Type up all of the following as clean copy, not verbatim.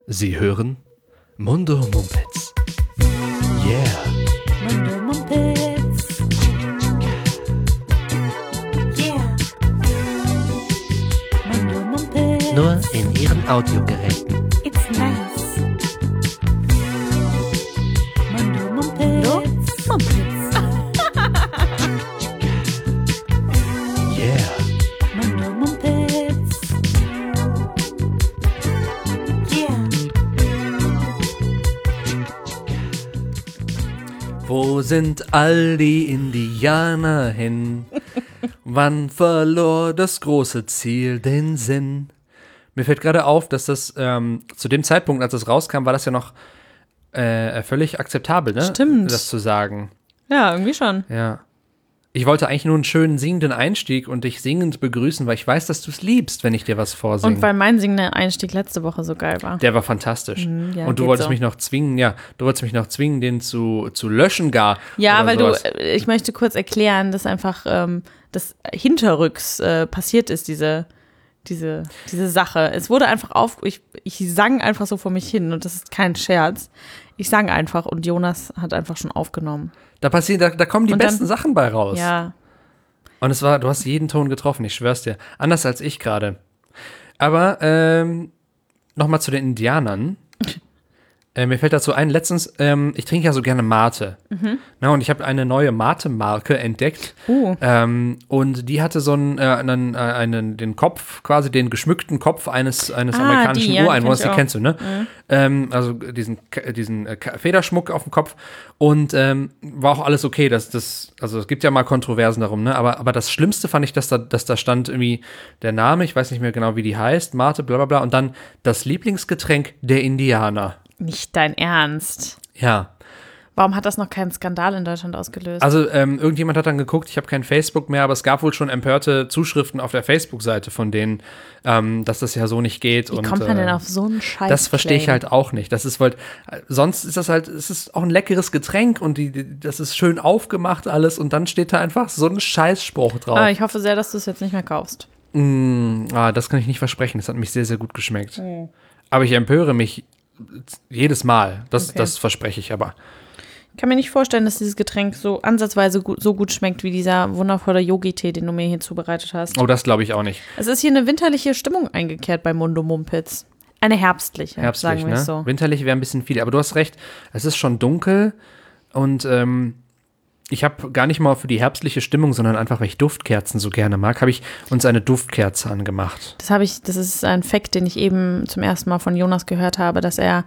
Sie hören Mundo Mumpitz. Yeah. Mundo Mumpitz. Yeah. Mundo Mumpitz. Nur in Ihren Audiogeräten. It's nice. Mundo Mumpitz. No? Mumpitz. Yeah. Mundo Mumpitz. Yeah. Wo sind all die Indianer hin? Wann verlor das große Ziel den Sinn? Mir fällt gerade auf, dass das zu dem Zeitpunkt, als es rauskam, war das ja noch völlig akzeptabel, ne? Stimmt. Das zu sagen. Ja, irgendwie schon. Ja. Ich wollte eigentlich nur einen schönen singenden Einstieg und dich singend begrüßen, weil ich weiß, dass du es liebst, wenn ich dir was vorsinge. Und weil mein singender Einstieg letzte Woche so geil war. Der war fantastisch. ja, und du geht wolltest so. mich noch zwingen, den zu löschen gar. Ja, oder weil sowas. ich möchte kurz erklären, dass einfach das hinterrücks passiert ist, diese Sache. Es wurde einfach ich sang einfach so vor mich hin und das ist kein Scherz. Ich sang einfach und Jonas hat einfach schon aufgenommen. Da kommen die Und dann- besten Sachen bei raus. Ja, Und du hast jeden Ton getroffen, ich schwör's dir. Anders als ich gerade. Aber nochmal zu den Indianern. Mir fällt dazu ein, letztens, ich trinke ja so gerne Mate. Na, und ich habe eine neue Mate-Marke entdeckt. Und die hatte so den Kopf, quasi den geschmückten Kopf eines amerikanischen die, ja, die Ureinwohners, kenn die ich kennst du, ne? Also diesen Federschmuck auf dem Kopf. Und war auch alles okay. Also es gibt ja mal Kontroversen darum, ne? Aber das Schlimmste fand ich, dass da stand irgendwie der Name, ich weiß nicht mehr genau, wie die heißt, Mate, bla bla bla, und dann das Lieblingsgetränk der Indianer. nicht dein Ernst. Ja. Warum hat das noch keinen Skandal in Deutschland ausgelöst? Also irgendjemand hat dann geguckt, ich habe kein Facebook mehr, aber es gab wohl schon empörte Zuschriften auf der Facebook-Seite von denen, dass das ja so nicht geht. Wie kommt man denn auf so einen Scheiß? Das verstehe ich halt auch nicht. Das ist sonst ist das halt, es ist auch ein leckeres Getränk und das ist schön aufgemacht alles und dann steht da einfach so ein Scheißspruch drauf. Aber ich hoffe sehr, dass du es jetzt nicht mehr kaufst. Das kann ich nicht versprechen. Das hat mich sehr, sehr gut geschmeckt. Aber ich empöre mich jedes Mal. Das verspreche ich aber. Ich kann mir nicht vorstellen, dass dieses Getränk so ansatzweise so gut schmeckt wie dieser wundervolle Yogi-Tee, den du mir hier zubereitet hast. Oh, das glaube ich auch nicht. Es ist hier eine winterliche Stimmung eingekehrt bei Mundo Mumpitz. Eine herbstliche, Herbstlich, sagen wir ne? es so. Winterlich wäre ein bisschen viel. Aber du hast recht, es ist schon dunkel und ich habe gar nicht mal für die herbstliche Stimmung, sondern einfach, weil ich Duftkerzen so gerne mag, habe ich uns eine Duftkerze angemacht. Das ist ein Fact, den ich eben zum ersten Mal von Jonas gehört habe, dass er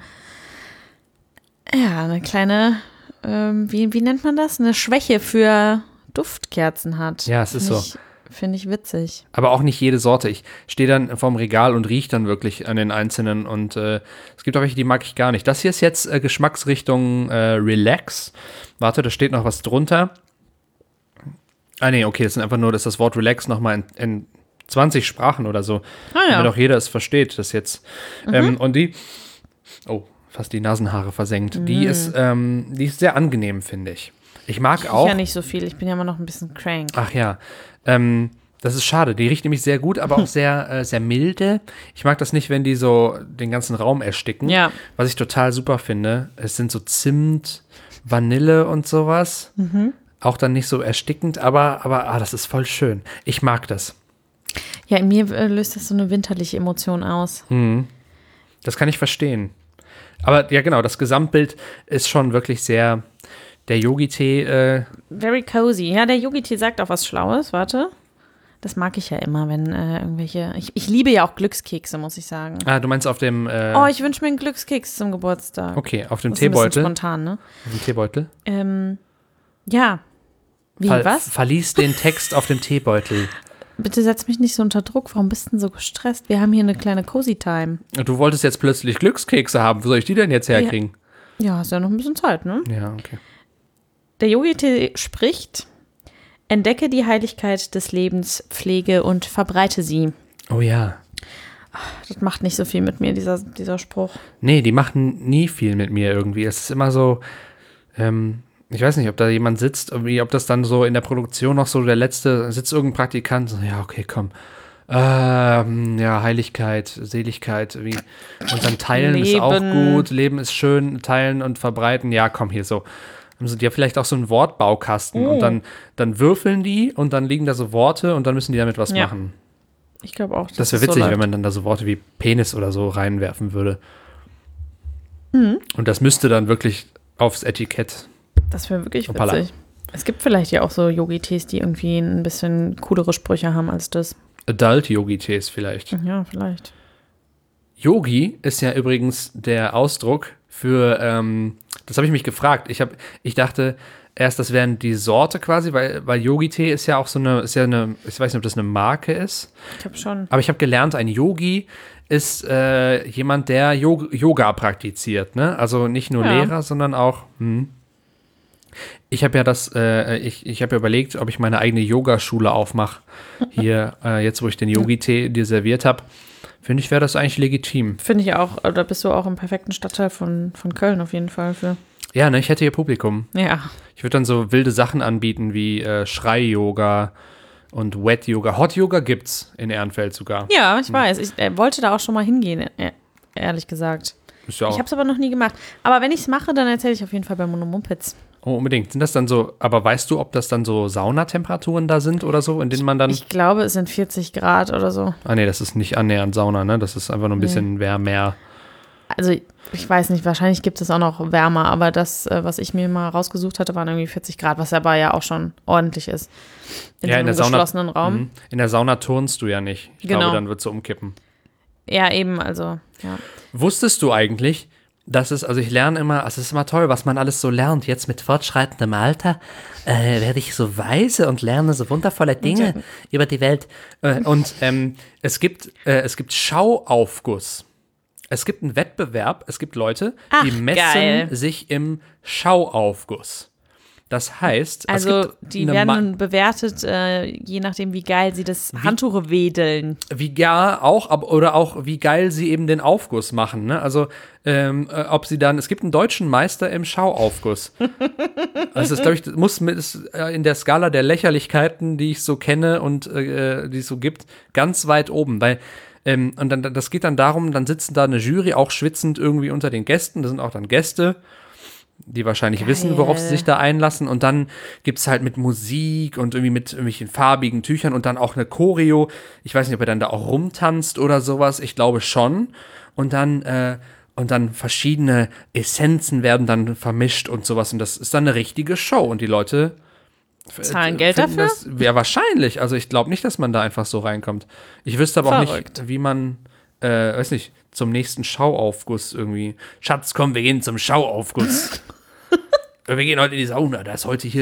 eine kleine, wie nennt man das? Eine Schwäche für Duftkerzen hat. Ja, es ist so. Finde ich witzig. Aber auch nicht jede Sorte. Ich stehe dann vorm Regal und rieche dann wirklich an den einzelnen und es gibt auch welche, die mag ich gar nicht. Das hier ist jetzt Geschmacksrichtung Relax. Warte, da steht noch was drunter. Nee, okay, das ist das Wort Relax nochmal in 20 Sprachen oder so. Damit auch jeder es versteht, das jetzt. Und die, fast die Nasenhaare versenkt. Die ist sehr angenehm, finde ich. Ich mag auch. Ja, nicht so viel. Ich bin ja immer noch ein bisschen crank. Ach ja, das ist schade. Die riecht nämlich sehr gut, aber auch sehr, sehr milde. Ich mag das nicht, wenn die so den ganzen Raum ersticken. Ja. Was ich total super finde, es sind so Zimt, Vanille und sowas. Auch dann nicht so erstickend, aber das ist voll schön. Ich mag das. Ja, in mir löst das so eine winterliche Emotion aus. Das kann ich verstehen. Aber ja, genau, das Gesamtbild ist schon wirklich sehr. Der Yogi-Tee. Very cozy. Ja, der Yogi-Tee sagt auch was Schlaues. Warte. Das mag ich ja immer, wenn irgendwelche. Ich liebe ja auch Glückskekse, muss ich sagen. Du meinst auf dem. Ich wünsche mir einen Glückskeks zum Geburtstag. Okay, auf dem Das ist ein bisschen Teebeutel. spontan, ne? Auf dem Teebeutel. Ja. Wie, was? Verlies den Text auf dem Teebeutel. Bitte setz mich nicht so unter Druck. Warum bist du denn so gestresst? Wir haben hier eine kleine Cozy Time. Du wolltest jetzt plötzlich Glückskekse haben. Wo soll ich die denn jetzt herkriegen? Ja, hast ja noch ein bisschen Zeit, ne? Ja, okay. Der Yogi-Tee spricht: Entdecke die Heiligkeit des Lebens, pflege und verbreite sie. Oh ja. Das macht nicht so viel mit mir, dieser Spruch. Nee, die machen nie viel mit mir irgendwie. Es ist immer so, ich weiß nicht, ob da jemand sitzt, irgendwie, ob das dann so in der Produktion noch so sitzt irgendein Praktikant, so, ja, okay, komm, Ja, Heiligkeit, Seligkeit. Und dann teilen ist auch Leben. gut. Leben ist schön, teilen und verbreiten. Ja, komm, hier so. Haben sie ja vielleicht auch so einen Wortbaukasten. Und dann würfeln die und dann liegen da so Worte und dann müssen die damit was Ja. machen. Ich glaube auch, Das wäre es witzig, so wenn man dann da so Worte wie Penis oder so reinwerfen würde. Und das müsste dann wirklich aufs Etikett. Das wäre wirklich Hoppala. witzig. Es gibt vielleicht ja auch so Yogi-Tees, die irgendwie ein bisschen coolere Sprüche haben als das. Adult-Yogi-Tees vielleicht. Ja, vielleicht. Yogi ist ja übrigens der Ausdruck für, das habe ich mich gefragt. Ich dachte erst, das wären die Sorte quasi, weil Yogi-Tee ist ja auch ich weiß nicht, ob das eine Marke ist, Ich habe schon. aber ich habe gelernt, ein Yogi ist jemand, der Yoga praktiziert, ne? Also nicht nur Ja. Lehrer, sondern auch, ich habe ja ich habe ja überlegt, ob ich meine eigene Yogaschule aufmache. Hier, jetzt wo ich den Yogi-Tee dir serviert habe, finde ich, wäre das eigentlich legitim. Finde ich auch. Da bist du auch im perfekten Stadtteil von Köln auf jeden Fall für. Ja, ne, ich hätte hier Publikum. Ja. Ich würde dann so wilde Sachen anbieten wie Schrei-Yoga und Wet-Yoga. Hot-Yoga gibt's in Ehrenfeld sogar. Ja, ich weiß. Ich wollte da auch schon mal hingehen, ehrlich gesagt. Ist ja auch, Ich habe es aber noch nie gemacht. Aber wenn ich es mache, dann erzähle ich auf jeden Fall bei Monomumpitz. oh, unbedingt. Sind das dann so, aber weißt du, ob das dann so Saunatemperaturen da sind oder so, in denen man dann. Ich glaube, es sind 40 Grad oder so. Ah, nee, das ist nicht annähernd Sauna, ne? Das ist einfach nur ein bisschen wärmer. Also ich weiß nicht, wahrscheinlich gibt es auch noch wärmer, aber das, was ich mir mal rausgesucht hatte, waren irgendwie 40 Grad, was aber ja auch schon ordentlich ist. In Ja, so in einem der Sauna- geschlossenen Raum. Mhm. In der Sauna turnst du ja nicht. Ich Genau. glaube, dann wird es umkippen. Ja, eben, also, ja. Wusstest du eigentlich, also ich lerne immer, es ist immer toll, was man alles so lernt. Jetzt mit fortschreitendem Alter werde ich so weise und lerne so wundervolle Dinge über die Welt. Es gibt Schauaufguss. Es gibt einen Wettbewerb, es gibt Leute, die Ach, messen geil. sich im Schauaufguss. Das heißt, es Also gibt die eine werden bewertet, je nachdem, wie geil sie das Handtuch wedeln. oder auch wie geil sie eben den Aufguss machen. Ne? Also es gibt einen deutschen Meister im Schauaufguss. Also das, glaube ich, ist in der Skala der Lächerlichkeiten, die ich so kenne und die es so gibt, ganz weit oben. Weil und dann, das geht dann darum, dann sitzen da eine Jury, auch schwitzend irgendwie unter den Gästen. Da sind auch dann Gäste, die wahrscheinlich wissen, worauf sie sich da einlassen. Und dann gibt's halt mit Musik und irgendwie mit irgendwelchen farbigen Tüchern und dann auch eine Choreo. Ich weiß nicht, ob er dann da auch rumtanzt oder sowas. Ich glaube schon. Und dann verschiedene Essenzen werden dann vermischt und sowas. Und das ist dann eine richtige Show. Und die Leute Zahlen Geld finden dafür? Ja, wahrscheinlich. Also ich glaube nicht, dass man da einfach so reinkommt. Ich wüsste aber auch Verrückt. nicht, wie man, weiß nicht, zum nächsten Schauaufguss irgendwie. Schatz, komm, wir gehen zum Schauaufguss. Wir gehen heute in die Sauna. Da ist heute hier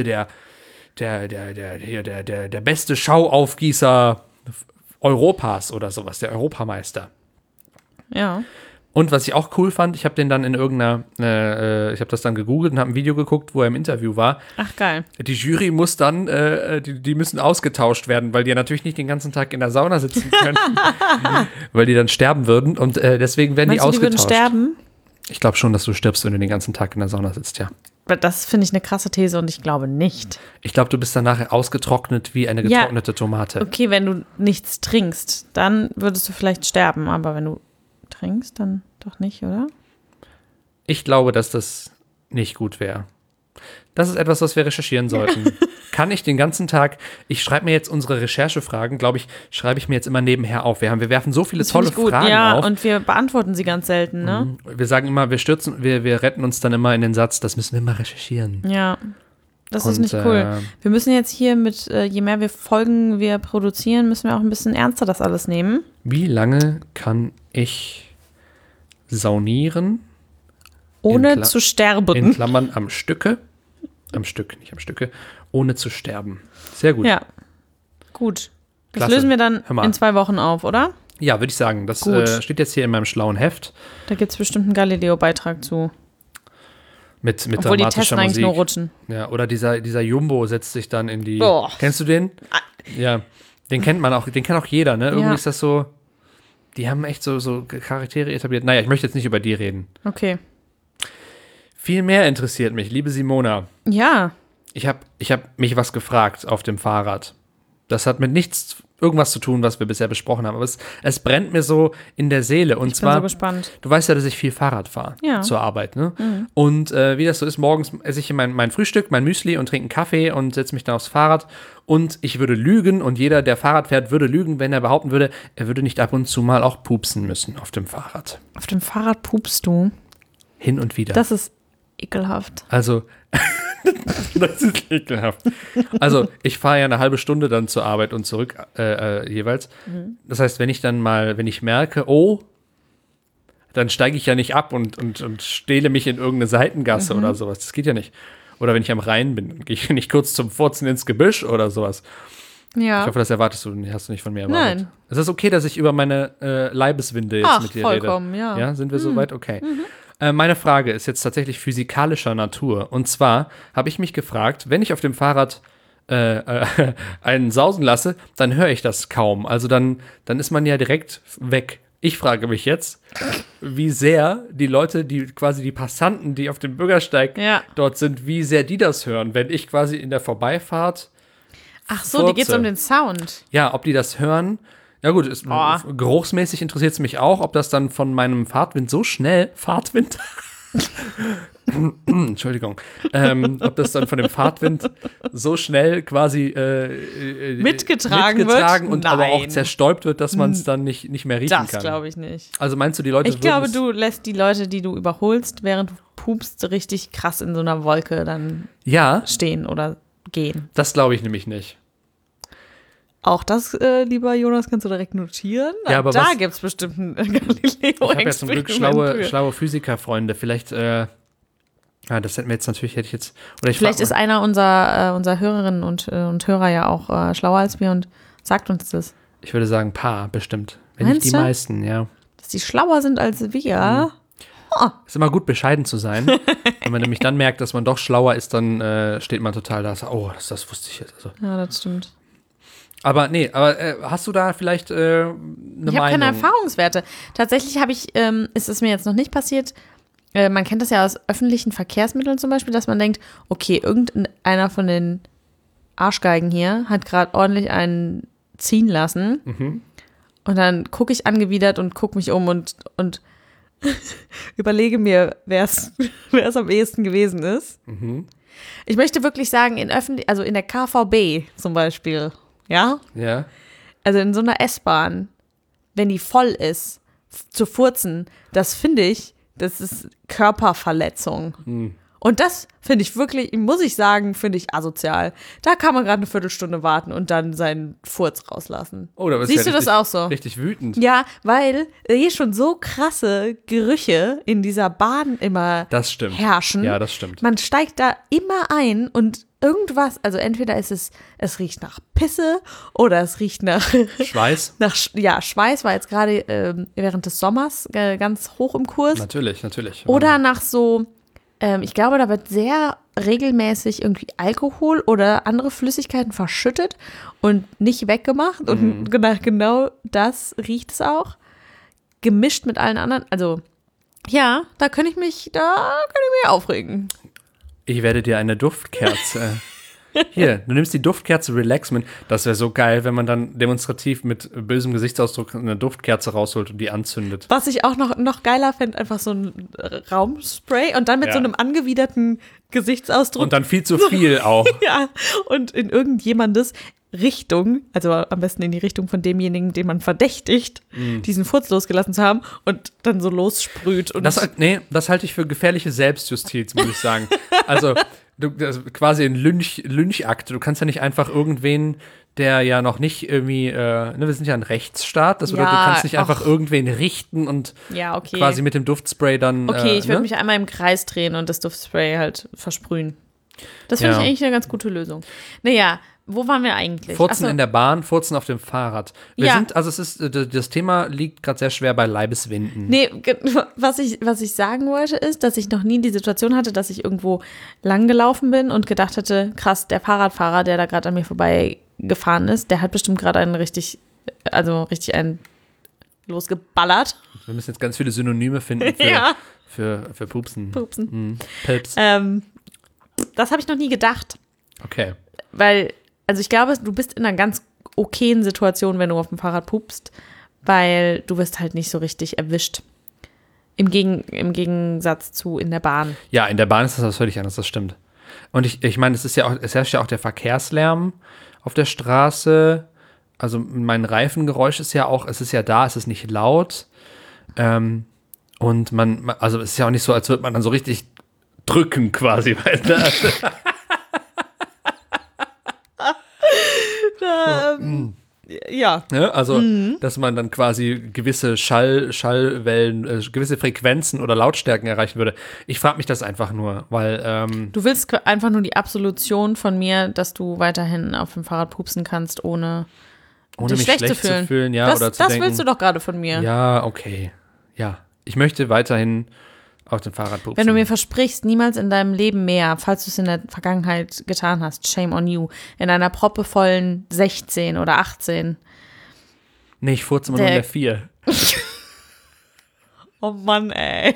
der beste Schauaufgießer Europas oder sowas, der Europameister. Ja. Und was ich auch cool fand, ich habe den dann ich habe das dann gegoogelt und habe ein Video geguckt, wo er im Interview war. Ach, geil. Die Jury muss dann, die müssen ausgetauscht werden, weil die ja natürlich nicht den ganzen Tag in der Sauna sitzen können, weil die dann sterben würden und deswegen werden Meinst die du, die würden ausgetauscht. sterben? Ich glaube schon, dass du stirbst, wenn du den ganzen Tag in der Sauna sitzt, ja. Das finde ich eine krasse These und ich glaube nicht. Ich glaube, du bist dann nachher ausgetrocknet wie eine Ja. getrocknete Tomate. Okay, wenn du nichts trinkst, dann würdest du vielleicht sterben, aber wenn du trinkst, dann doch nicht, oder? Ich glaube, dass das nicht gut wäre. Das ist etwas, was wir recherchieren sollten. Kann ich den ganzen Tag, ich schreibe mir jetzt unsere Recherchefragen, glaube ich, schreibe ich mir jetzt immer nebenher auf. Wir werfen so viele Das finde tolle ich gut. Fragen Ja, auf. und wir beantworten sie ganz selten, ne? Wir sagen immer, wir retten uns dann immer in den Satz, das müssen wir mal recherchieren. Ja. Das ist Und, nicht cool. Wir müssen jetzt hier je mehr wir Folgen wir produzieren, müssen wir auch ein bisschen ernster das alles nehmen. Wie lange kann ich saunieren, Ohne Kla- zu in sterben. Klammern am Stücke, nicht am Stücke, ohne zu sterben? Sehr gut. Ja. Gut. Das Klasse. lösen wir dann Hör mal. in 2 Wochen auf, oder? Ja, würde ich sagen. Das Gut. steht jetzt hier in meinem schlauen Heft Da gibt es bestimmt einen Galileo-Beitrag zu. mit Obwohl die dramatischer testen eigentlich Musik. nur rutschen. Ja, oder dieser Jumbo setzt sich dann in die. Boah. Kennst du den? Ja, den kennt auch jeder, ne? Irgendwie Ja. ist das so. Die haben echt so Charaktere etabliert. Naja, ich möchte jetzt nicht über die reden. Okay. Viel mehr interessiert mich, liebe Simona. Ja. Ich hab mich was gefragt auf dem Fahrrad. Das hat mit nichts irgendwas zu tun, was wir bisher besprochen haben. Aber es brennt mir so in der Seele. Und Ich bin zwar, so gespannt. du weißt ja, dass ich viel Fahrrad fahre Ja. zur Arbeit. Ne? Und wie das so ist, morgens esse ich mein Frühstück, mein Müsli und trinke einen Kaffee und setze mich dann aufs Fahrrad. Und ich würde lügen und jeder, der Fahrrad fährt, würde lügen, wenn er behaupten würde, er würde nicht ab und zu mal auch pupsen müssen auf dem Fahrrad. Auf dem Fahrrad pupst du. Hin und wieder. Das ist ekelhaft. Also, das ist ekelhaft. Also, ich fahre ja eine halbe Stunde dann zur Arbeit und zurück jeweils. Das heißt, wenn ich merke, oh, dann steige ich ja nicht ab und stehle mich in irgendeine Seitengasse oder sowas. Das geht ja nicht. Oder wenn ich am Rhein bin, gehe ich nicht kurz zum Furzen ins Gebüsch oder sowas. Ja. Ich hoffe, das hast du nicht von mir erwartet. Nein. Es ist okay, dass ich über meine Leibeswinde jetzt mit dir vollkommen, rede. ja. Ja, sind wir soweit? Okay. Meine Frage ist jetzt tatsächlich physikalischer Natur. Und zwar habe ich mich gefragt, wenn ich auf dem Fahrrad einen sausen lasse, dann höre ich das kaum. Also dann ist man ja direkt weg. Ich frage mich jetzt, wie sehr die Leute, die Passanten, die auf dem Bürgersteig Ja. dort sind, wie sehr die das hören, wenn ich quasi in der Vorbeifahrt, Ach so, dir geht's Furze. um den Sound. ja, ob die das hören. Ja gut, geruchsmäßig interessiert es mich auch, ob das dann von meinem Fahrtwind so schnell, Fahrtwind? Entschuldigung. Ob das dann von dem Fahrtwind so schnell quasi Mitgetragen wird? und aber auch Nein. zerstäubt wird, dass man es dann nicht mehr riechen Das kann. glaube ich nicht. Also meinst du, die Leute Ich glaube, würden du lässt die Leute, die du überholst, während du pupst, richtig krass in so einer Wolke dann ja, stehen oder gehen. das glaube ich nämlich nicht. Auch das, lieber Jonas, kannst du direkt notieren. Ja, aber da was- gibt es bestimmt ein Ich habe ja zum Glück Galileo-Experiment. schlaue Physikerfreunde. Vielleicht, das hätte ich jetzt, oder ich Vielleicht frag ist mal. einer unserer Hörerinnen und Hörer ja auch schlauer als wir und sagt uns das. Ich würde sagen, paar bestimmt. Wenn nicht Meinst die du? meisten, ja. Dass die schlauer sind als wir. Ist immer gut, bescheiden zu sein. Wenn man nämlich dann merkt, dass man doch schlauer ist, dann steht man total da. Oh, das wusste ich jetzt. Also. Ja, das stimmt. Aber hast du da vielleicht eine Ich habe keine Erfahrungswerte. Tatsächlich ist es mir jetzt noch nicht passiert. Man kennt das ja aus öffentlichen Verkehrsmitteln zum Beispiel, dass man denkt, okay, irgendeiner von den Arschgeigen hier hat gerade ordentlich einen ziehen lassen. Und dann gucke ich angewidert und gucke mich um und überlege mir, wer es am ehesten gewesen ist. Ich möchte wirklich sagen, also in der KVB zum Beispiel, ja, Ja. also in so einer S-Bahn, wenn die voll ist, zu furzen, das finde ich, das ist Körperverletzung. Und das finde ich wirklich, muss ich sagen, finde ich asozial. Da kann man gerade eine Viertelstunde warten und dann seinen Furz rauslassen. Oh, da bist Siehst ja du das auch so? Richtig wütend. Ja, weil hier schon so krasse Gerüche in dieser Bahn immer Das stimmt. herrschen. Ja, das stimmt. Man steigt da immer ein und irgendwas, also entweder ist es riecht nach Pisse oder es riecht nach Schweiß? Schweiß war jetzt gerade während des Sommers ganz hoch im Kurs. Natürlich. Oder nach so, ich glaube, da wird sehr regelmäßig irgendwie Alkohol oder andere Flüssigkeiten verschüttet und nicht weggemacht. Und genau das riecht es auch. Gemischt mit allen anderen. Also, ja, da könnte ich mich aufregen. Ich werde dir eine Duftkerze. Hier, du nimmst die Duftkerze Relaxment. Das wäre so geil, wenn man dann demonstrativ mit bösem Gesichtsausdruck eine Duftkerze rausholt und die anzündet. Was ich auch noch geiler fände, einfach so ein Raumspray und dann mit Ja. so einem angewiderten Gesichtsausdruck. Und dann viel zu viel auch. Ja, und in irgendjemandes Richtung, also am besten in die Richtung von demjenigen, den man verdächtigt, diesen Furz losgelassen zu haben und dann so lossprüht. Und Das halte ich für gefährliche Selbstjustiz, muss ich sagen. Also, das ist quasi ein Lynchakt. Du kannst ja nicht einfach irgendwen, der ja noch nicht irgendwie, wir sind ja ein Rechtsstaat, das bedeutet, Ja, du kannst nicht einfach ach. irgendwen richten und ja, okay. quasi mit dem Duftspray dann. Okay, ich würde ne? mich einmal im Kreis drehen und das Duftspray halt versprühen. Das finde Ja. ich eigentlich eine ganz gute Lösung. Naja, wo waren wir eigentlich? Furzen Ach so. in der Bahn, Furzen auf dem Fahrrad. Ja. Das Thema liegt gerade sehr schwer bei Leibeswinden. Nee, was ich sagen wollte, ist, dass ich noch nie die Situation hatte, dass ich irgendwo lang gelaufen bin und gedacht hätte, krass, der Fahrradfahrer, der da gerade an mir vorbei gefahren ist, der hat bestimmt gerade einen richtig einen losgeballert. Wir müssen jetzt ganz viele Synonyme finden für, Ja. für Pupsen. Pupsen. Pips. Das habe ich noch nie gedacht, Okay. weil, also ich glaube, du bist in einer ganz okayen Situation, wenn du auf dem Fahrrad pupst, weil du wirst halt nicht so richtig erwischt. Im Gegensatz zu in der Bahn. Ja, in der Bahn ist das was völlig anderes, das stimmt. Und ich meine, es herrscht ja auch der Verkehrslärm auf der Straße. Also mein Reifengeräusch ist ja auch, es ist ja da, es ist nicht laut. Und also es ist ja auch nicht so, als würde man dann so richtig drücken quasi. Weißt du? Ja. Ja, also, dass man dann quasi gewisse Schallwellen, gewisse Frequenzen oder Lautstärken erreichen würde. Ich frage mich das einfach nur, weil Du willst einfach nur die Absolution von mir, dass du weiterhin auf dem Fahrrad pupsen kannst, ohne ohne dich mich schlecht zu fühlen, ja, das oder zu das denken, willst du doch gerade von mir. ja, okay, ja. Ich möchte weiterhin auf dem Fahrrad pupsen. Wenn du mir versprichst, niemals in deinem Leben mehr, falls du es in der Vergangenheit getan hast, shame on you, in einer proppevollen 16 oder 18. Nee, ich furze immer nur in der 4. Oh Mann, ey.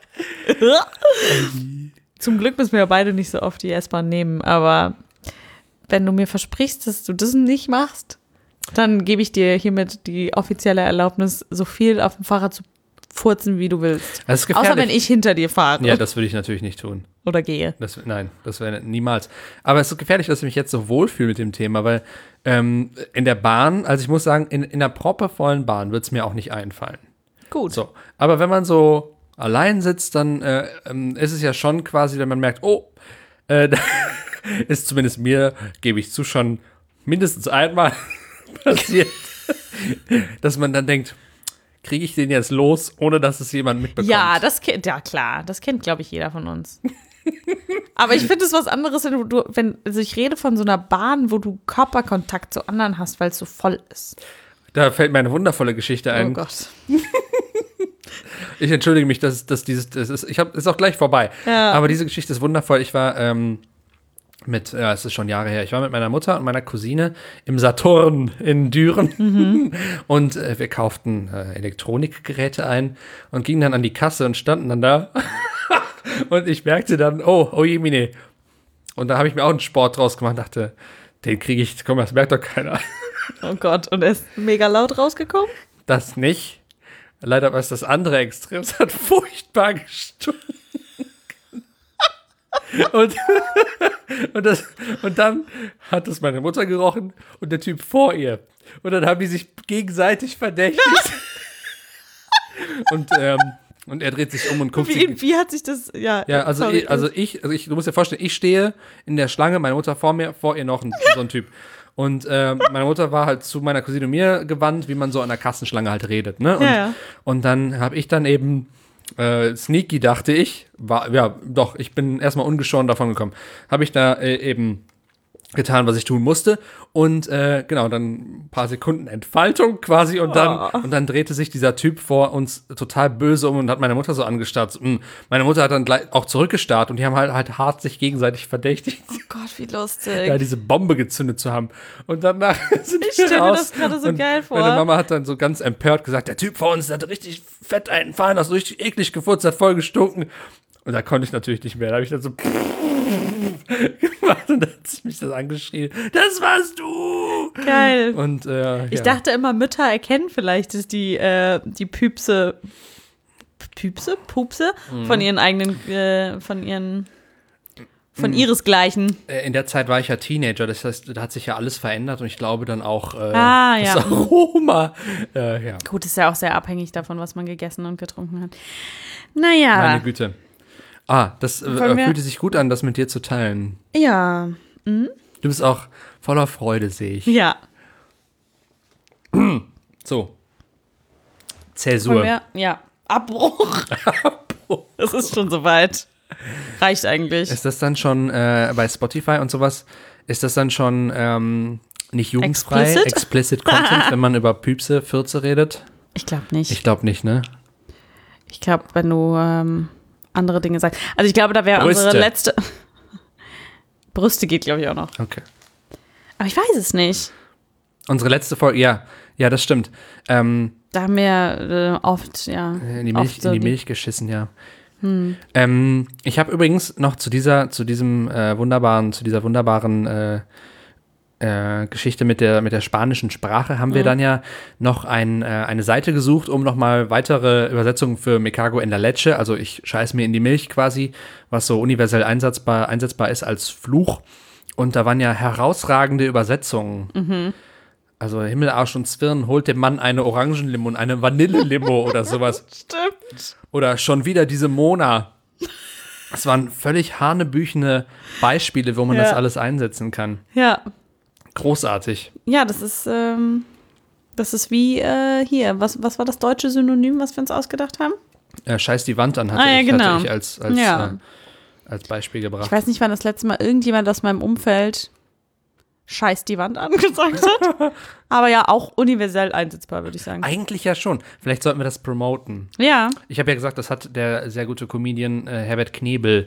Zum Glück müssen wir ja beide nicht so oft die S-Bahn nehmen, aber wenn du mir versprichst, dass du das nicht machst, dann gebe ich dir hiermit die offizielle Erlaubnis, so viel auf dem Fahrrad zu furzen, wie du willst. Das ist gefährlich. Außer wenn ich hinter dir fahre Ja, das würde ich natürlich nicht tun. oder gehe. Nein, das wäre niemals. Aber es ist gefährlich, dass ich mich jetzt so wohlfühle mit dem Thema, weil in der Bahn, also ich muss sagen, in einer proppevollen Bahn wird es mir auch nicht einfallen. Gut. So, aber wenn man so allein sitzt, dann ist es ja schon quasi, wenn man merkt, oh, da ist zumindest mir, gebe ich zu, schon mindestens einmal passiert, dass man dann denkt, kriege ich den jetzt los, ohne dass es jemand mitbekommt? Ja, ja klar, das kennt, glaube ich, jeder von uns. Aber ich finde es was anderes, also ich rede von so einer Bahn, wo du Körperkontakt zu anderen hast, weil es so voll ist. Da fällt mir eine wundervolle Geschichte Oh ein. Gott. Ich entschuldige mich, ist auch gleich vorbei. Ja. Aber diese Geschichte ist wundervoll. Ich war es ist schon Jahre her, ich war mit meiner Mutter und meiner Cousine im Saturn in Düren und wir kauften Elektronikgeräte ein und gingen dann an die Kasse und standen dann da und ich merkte dann, oh jemine. Und da habe ich mir auch einen Sport draus gemacht, dachte, den kriege ich, komm, das merkt doch keiner. Oh Gott, und er ist mega laut rausgekommen? Das nicht. Leider war es das andere Extrem. Es hat furchtbar gestunken. Und dann hat es meine Mutter gerochen und der Typ vor ihr. Und dann haben die sich gegenseitig verdächtigt. Und er dreht sich um und guckt sich. Wie hat sich das, ja. Ja, sorry. du musst dir vorstellen, ich stehe in der Schlange, meine Mutter vor mir, vor ihr noch so ein Typ. Und meine Mutter war halt zu meiner Cousine und mir gewandt, wie man so an der Kassenschlange halt redet, ne? Und dann habe ich dann eben sneaky, dachte ich, ich bin erstmal ungeschoren davon gekommen. Habe ich da eben getan, was ich tun musste. Und genau, dann ein paar Sekunden Entfaltung quasi und dann drehte sich dieser Typ vor uns total böse um und hat meine Mutter so angestarrt. Meine Mutter hat dann gleich auch zurückgestarrt und die haben halt hart sich gegenseitig verdächtigt, Oh Gott, wie lustig. ja, diese Bombe gezündet zu haben. Und danach sind Ich stelle wir mir raus. das gerade so Und geil vor. meine Mama hat dann so ganz empört gesagt, der Typ vor uns der hat richtig fett einen Fahren, hast richtig eklig gefurzt, hat voll gestunken. Und da konnte ich natürlich nicht mehr. Da habe ich dann so gemacht und dann hat sie mich das angeschrien. Das warst du! Geil. Und Ich dachte immer, Mütter erkennen vielleicht, dass die Pupse von ihren eigenen, von ihresgleichen. In der Zeit war ich ja Teenager, das heißt, da hat sich ja alles verändert und ich glaube dann auch das ja. Aroma. Ja, Gut, ist ja auch sehr abhängig davon, was man gegessen und getrunken hat. Naja. meine Güte. Das fühlte sich gut an, das mit dir zu teilen. Ja. Du bist auch voller Freude, sehe ich. Ja. So. Zäsur. Ja. Abbruch. Es ist schon soweit. Reicht eigentlich. Ist das dann schon bei Spotify und sowas, ist das dann schon nicht jugendfrei? Explicit Content, wenn man über Püpse, Fürze redet? Ich glaube nicht. Ich glaube nicht, ne? Ich glaube, wenn du andere Dinge sagst. Also ich glaube, da wäre unsere letzte. Brüste geht, glaube ich, auch noch. Okay. Aber ich weiß es nicht. Unsere letzte Folge, ja, das stimmt. Da haben wir oft, ja. In die oft so Milch geschissen, ja. Ich habe übrigens noch zu dieser wunderbaren Geschichte mit der spanischen Sprache haben wir dann ja noch eine Seite gesucht, um nochmal weitere Übersetzungen für Me cago en la leche, also ich scheiß mir in die Milch quasi, was so universell einsetzbar ist als Fluch. Und da waren ja herausragende Übersetzungen. Also Himmel, Arsch und Zwirn, holt dem Mann eine Orangenlimo und eine Vanillelimo oder sowas. Stimmt. Oder schon wieder diese Mona. Das waren völlig hanebüchene Beispiele, wo man das alles einsetzen kann. Ja. Großartig. Ja, das ist wie hier. Was war das deutsche Synonym, was wir uns ausgedacht haben? Scheiß die Wand an hatte genau. ich als Beispiel gebracht. Ich weiß nicht, wann das letzte Mal irgendjemand aus meinem Umfeld Scheiß die Wand angesagt hat. Aber ja, auch universell einsetzbar, würde ich sagen. Eigentlich ja schon. Vielleicht sollten wir das promoten. Ja. Ich habe ja gesagt, das hat der sehr gute Comedian Herbert Knebel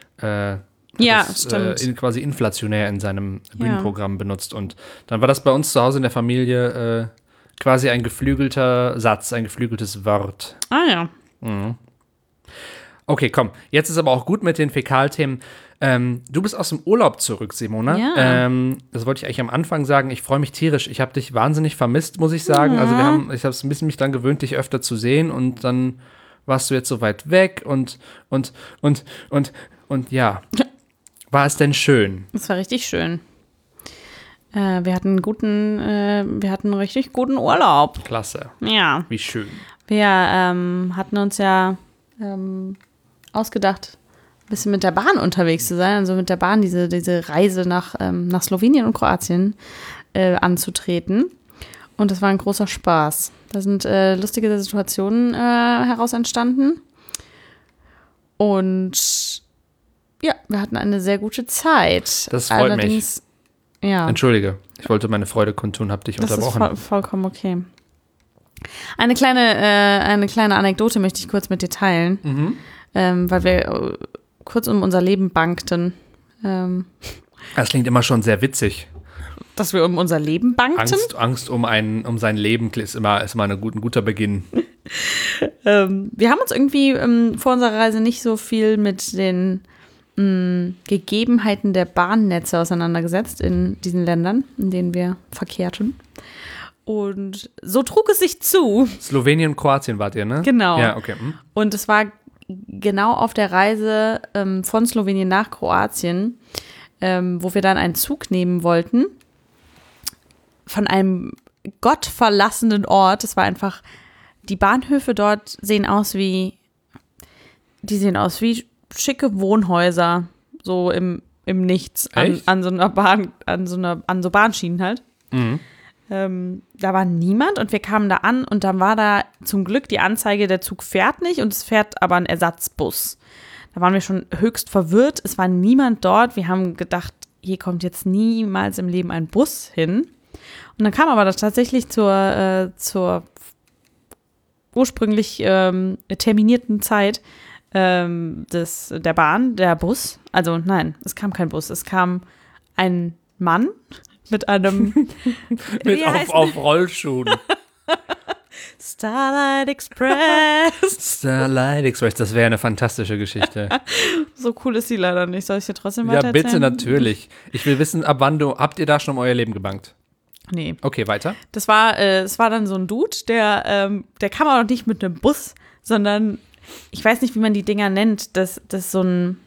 stimmt. quasi inflationär in seinem Bühnenprogramm benutzt. Und dann war das bei uns zu Hause in der Familie quasi ein geflügelter Satz, ein geflügeltes Wort. Ah ja. Okay, komm. Jetzt ist aber auch gut mit den Fäkalthemen. Du bist aus dem Urlaub zurück, Simona. Ja. Das wollte ich eigentlich am Anfang sagen. Ich freue mich tierisch. Ich habe dich wahnsinnig vermisst, muss ich sagen. Also ich habe es ein bisschen mich dran gewöhnt, dich öfter zu sehen. Und dann warst du jetzt so weit weg und ja. War es denn schön? Es war richtig schön. Wir hatten einen richtig guten Urlaub. Klasse. Ja. Wie schön. Wir hatten uns ja ausgedacht, ein bisschen mit der Bahn unterwegs zu sein, also mit der Bahn diese Reise nach Slowenien und Kroatien anzutreten. Und das war ein großer Spaß. Da sind lustige Situationen heraus entstanden. Und ja, wir hatten eine sehr gute Zeit. Das freut mich. Ja. Entschuldige, ich wollte meine Freude kundtun, habe dich unterbrochen. Das ist vollkommen okay. Eine kleine Anekdote möchte ich kurz mit dir teilen, weil wir kurz um unser Leben bangten. Das klingt immer schon sehr witzig. Dass wir um unser Leben bangten? Angst um sein Leben ist immer ein guter Beginn. Wir haben uns irgendwie vor unserer Reise nicht so viel mit den Gegebenheiten der Bahnnetze auseinandergesetzt in diesen Ländern, in denen wir verkehrten. Und so trug es sich zu. Slowenien und Kroatien wart ihr, ne? Genau. Ja, okay. Und es war genau auf der Reise von Slowenien nach Kroatien, wo wir dann einen Zug nehmen wollten, von einem gottverlassenen Ort. Es war einfach, die Bahnhöfe dort sehen aus wie schicke Wohnhäuser, so im Nichts, an so einer Bahn, an so Bahnschienen halt. Da war niemand und wir kamen da an und dann war da zum Glück die Anzeige, der Zug fährt nicht und es fährt aber ein Ersatzbus. Da waren wir schon höchst verwirrt, es war niemand dort. Wir haben gedacht, hier kommt jetzt niemals im Leben ein Bus hin. Und dann kam aber das tatsächlich zur ursprünglich terminierten Zeit der Bahn, der Bus. Also nein, es kam kein Bus, es kam ein Mann mit einem auf Rollschuhen. Starlight Express. Starlight Express, das wäre eine fantastische Geschichte. So cool ist sie leider nicht. Soll ich dir trotzdem Ja, weitererzählen? bitte, natürlich. Ich will wissen, habt ihr da schon um euer Leben gebangt? Nee. Okay, weiter. Es war dann so ein Dude, der kam auch nicht mit einem Bus, sondern ich weiß nicht, wie man die Dinger nennt. Das ist so ein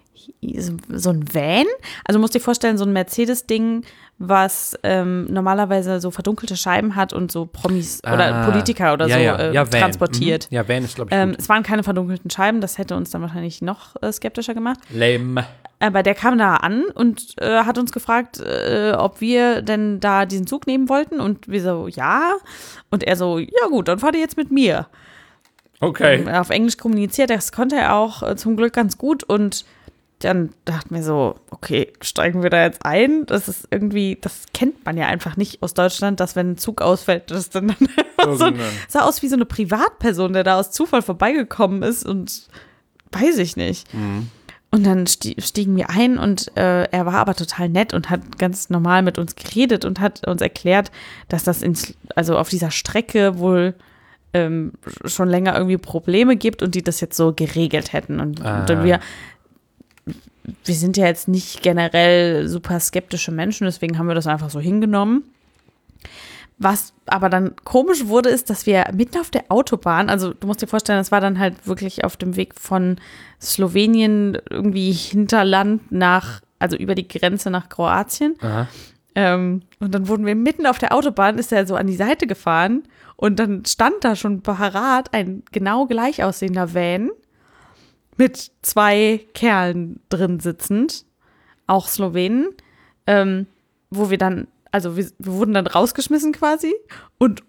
Van. Also musst dir vorstellen, so ein Mercedes-Ding, was normalerweise so verdunkelte Scheiben hat und so Promis oder Politiker oder transportiert. Ja, Van ist, glaube ich, gut. Es waren keine verdunkelten Scheiben, das hätte uns dann wahrscheinlich noch skeptischer gemacht. Lame. Aber der kam da an und hat uns gefragt, ob wir denn da diesen Zug nehmen wollten. Und wir so, ja. Und er so, ja gut, dann fahrt ihr jetzt mit mir. Okay. Auf Englisch kommuniziert, das konnte er auch zum Glück ganz gut. Und dann dachten wir so, okay, steigen wir da jetzt ein? Das ist irgendwie, das kennt man ja einfach nicht aus Deutschland, dass wenn ein Zug ausfällt, das dann sah aus wie so eine Privatperson, der da aus Zufall vorbeigekommen ist und weiß ich nicht. Mhm. Und dann stiegen wir ein und er war aber total nett und hat ganz normal mit uns geredet und hat uns erklärt, dass das also auf dieser Strecke wohl schon länger irgendwie Probleme gibt und die das jetzt so geregelt hätten. Und wir wir sind ja jetzt nicht generell super skeptische Menschen, deswegen haben wir das einfach so hingenommen. Was aber dann komisch wurde, ist, dass wir mitten auf der Autobahn, also du musst dir vorstellen, das war dann halt wirklich auf dem Weg von Slowenien irgendwie Hinterland also über die Grenze nach Kroatien. Aha. Und dann wurden wir mitten auf der Autobahn, ist er so an die Seite gefahren und dann stand da schon parat ein genau gleich aussehender Van mit 2 Kerlen drin sitzend, auch Slowenen, wo wir dann, also wir wurden dann rausgeschmissen quasi und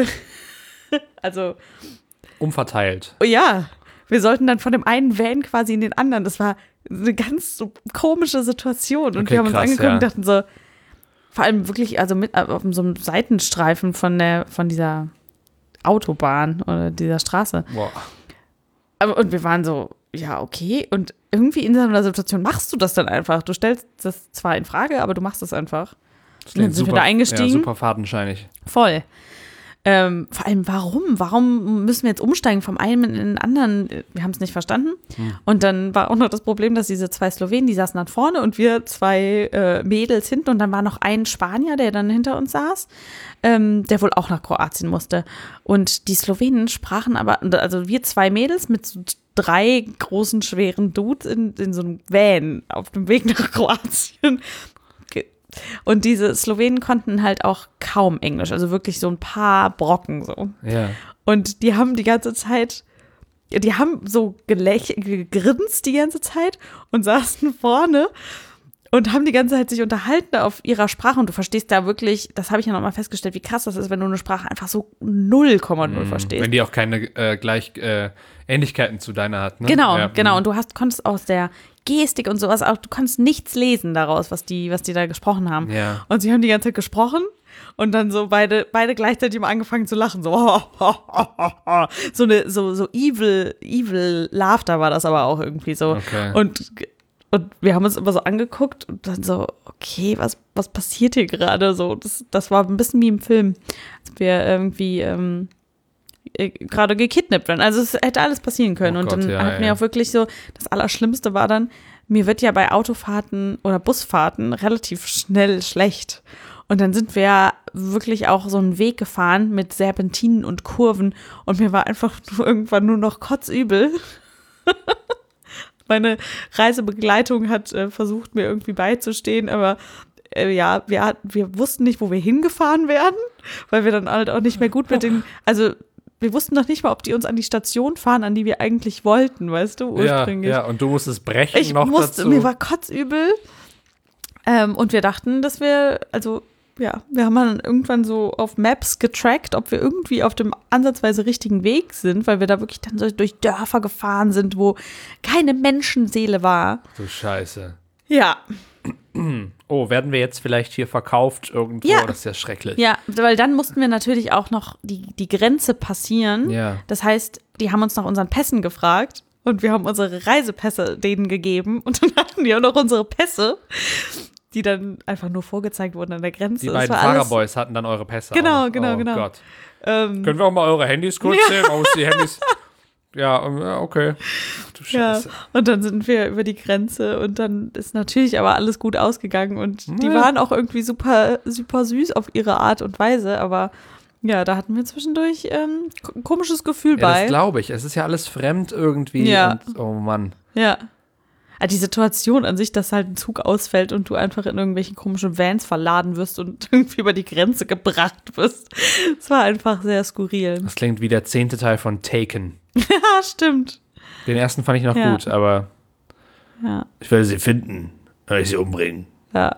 Umverteilt. ja, wir sollten dann von dem einen Van quasi in den anderen. Das war eine ganz so komische Situation. Und Okay, wir haben uns krass, angeguckt und ja. dachten so, vor allem wirklich, also mit auf so einem Seitenstreifen von dieser Autobahn oder dieser Straße. Boah. Und wir waren so, ja, okay. Und irgendwie in so einer Situation machst du das dann einfach. Du stellst das zwar in Frage, aber du machst es einfach. Das Und dann sind wir da eingestiegen. Ja, super fadenscheinig. Voll. Vor allem, warum? Warum müssen wir jetzt umsteigen vom einen in den anderen? Wir haben es nicht verstanden. Und dann war auch noch das Problem, dass diese 2 Slowenen, die saßen dann vorne und wir 2 Mädels hinten. Und dann war noch ein Spanier, der dann hinter uns saß, der wohl auch nach Kroatien musste. Und die Slowenen sprachen aber, also wir 2 Mädels mit so 3 großen, schweren Dudes in so einem Van auf dem Weg nach Kroatien. Und diese Slowenen konnten halt auch kaum Englisch, also wirklich so ein paar Brocken so. Ja. Und die haben die ganze Zeit, die haben so gegrinst die ganze Zeit und saßen vorne und haben die ganze Zeit sich unterhalten auf ihrer Sprache. Und du verstehst da wirklich, das habe ich ja nochmal festgestellt, wie krass das ist, wenn du eine Sprache einfach so 0,0 verstehst. Wenn die auch keine Ähnlichkeiten zu deiner hat, ne? Genau, Ja. genau. Und du konntest aus der Gestik und sowas auch, du konntest nichts lesen daraus, was die da gesprochen haben. Ja. Und sie haben die ganze Zeit gesprochen und dann so beide gleichzeitig mal angefangen zu lachen, so so evil Laughter war das aber auch irgendwie so. Okay. Und wir haben uns immer so angeguckt und dann so, okay, was passiert hier gerade? So, das war ein bisschen wie im Film, als wir irgendwie gerade gekidnappt werden. Also es hätte alles passieren können. Oh und Gott, dann ja, hat mir ja. auch wirklich so, das Allerschlimmste war dann, mir wird ja bei Autofahrten oder Busfahrten relativ schnell schlecht. Und dann sind wir ja wirklich auch so einen Weg gefahren mit Serpentinen und Kurven und mir war einfach irgendwann nur noch kotzübel. Meine Reisebegleitung hat versucht, mir irgendwie beizustehen, aber ja, wir wussten nicht, wo wir hingefahren werden, weil wir dann halt auch nicht mehr gut mit also wir wussten noch nicht mal, ob die uns an die Station fahren, an die wir eigentlich wollten, weißt du, ursprünglich. Ja, und du musstest brechen dazu. Mir war kotzübel und wir dachten, dass wir, also ja, wir haben dann irgendwann so auf Maps getrackt, ob wir irgendwie auf dem ansatzweise richtigen Weg sind, weil wir da wirklich dann so durch Dörfer gefahren sind, wo keine Menschenseele war. Du Scheiße. Ja. Oh, werden wir jetzt vielleicht hier verkauft irgendwo? Ja. Das ist ja schrecklich. Ja, weil dann mussten wir natürlich auch noch die Grenze passieren. Ja. Das heißt, die haben uns nach unseren Pässen gefragt und wir haben unsere Reisepässe denen gegeben und dann hatten die auch noch unsere Pässe, die dann einfach nur vorgezeigt wurden an der Grenze. Die Das beiden war alles- Fahrerboys hatten dann eure Pässe. Genau, auch noch. genau, Oh genau. Gott. Können wir auch mal eure Handys kurz sehen? Man muss die Handys. Ja, okay. Du Ja, Scheiße. und dann sind wir über die Grenze und dann ist natürlich aber alles gut ausgegangen und die Ja. waren auch irgendwie super, super süß auf ihre Art und Weise, aber ja, da hatten wir zwischendurch ein komisches Gefühl Ja, bei. das glaube ich. Es ist ja alles fremd irgendwie. Ja. Und, oh Mann. Ja. Die Situation an sich, dass halt ein Zug ausfällt und du einfach in irgendwelche komischen Vans verladen wirst und irgendwie über die Grenze gebracht wirst. Es war einfach sehr skurril. Das klingt wie der 10. Teil von Taken. Ja, stimmt. Den ersten fand ich noch Ja. gut, aber Ja, ich werde sie finden, wenn ich sie umbringen. ja.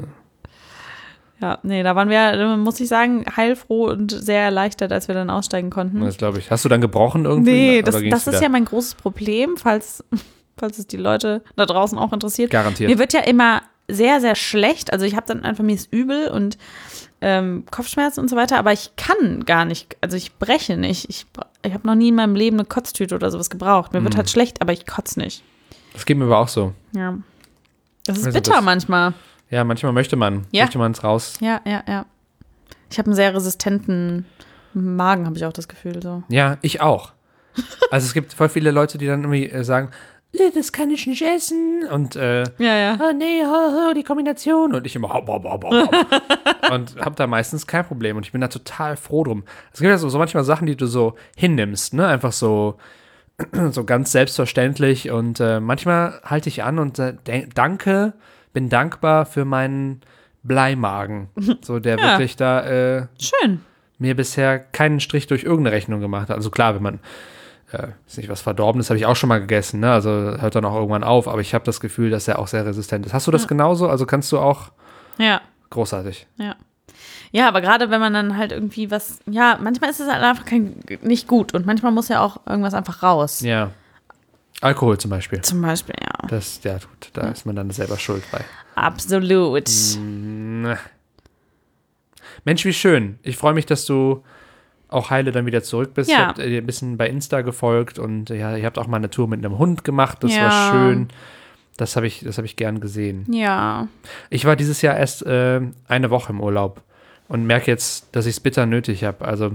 Ja, nee, da waren wir, muss ich sagen, heilfroh und sehr erleichtert, als wir dann aussteigen konnten. Das glaube ich. Hast du dann gebrochen irgendwie? Nee, Oder das ging's ist wieder? ja mein großes Problem, falls es die Leute da draußen auch interessiert. Garantiert. Mir wird ja immer sehr, sehr schlecht. Also ich habe dann einfach, mir ist übel und Kopfschmerzen und so weiter, aber ich kann gar nicht, also ich breche nicht. Ich habe noch nie in meinem Leben eine Kotztüte oder sowas gebraucht. Mir wird halt schlecht, aber ich kotze nicht. Das geht mir aber auch so. Ja. Das ist Also bitter das- manchmal. Ja, manchmal möchte man es raus. Ja. Ich habe einen sehr resistenten Magen, habe ich auch das Gefühl. So. Ja, ich auch. Also es gibt voll viele Leute, die dann irgendwie sagen, das kann ich nicht essen. Und Ja. oh nee, die Kombination. Und ich immer und habe da meistens kein Problem. Und ich bin da total froh drum. Es gibt ja so manchmal Sachen, die du so hinnimmst, ne? Einfach so ganz selbstverständlich. Und manchmal halte ich an und bin dankbar für meinen Bleimagen. So, der Ja. wirklich da Schön. mir bisher keinen Strich durch irgendeine Rechnung gemacht hat. Also klar, wenn man ist nicht was Verdorbenes, habe ich auch schon mal gegessen, ne? Also hört dann auch irgendwann auf, aber ich habe das Gefühl, dass er auch sehr resistent ist. Hast du das genauso? Also kannst du auch Ja. großartig. Ja, aber gerade wenn man dann halt irgendwie was, ja, manchmal ist es halt einfach nicht gut und manchmal muss ja auch irgendwas einfach raus. Ja. Alkohol zum Beispiel. Zum Beispiel, ja. Das, ja, gut, da ist man dann selber schuld bei. Absolut. Mensch, wie schön. Ich freue mich, dass du auch heile dann wieder zurück bist. Ja. Ich habe dir ein bisschen bei Insta gefolgt und ja, ihr habt auch mal eine Tour mit einem Hund gemacht. Das Ja. war schön. Das habe ich gern gesehen. Ja. Ich war dieses Jahr erst eine Woche im Urlaub und merke jetzt, dass ich es bitter nötig habe. Also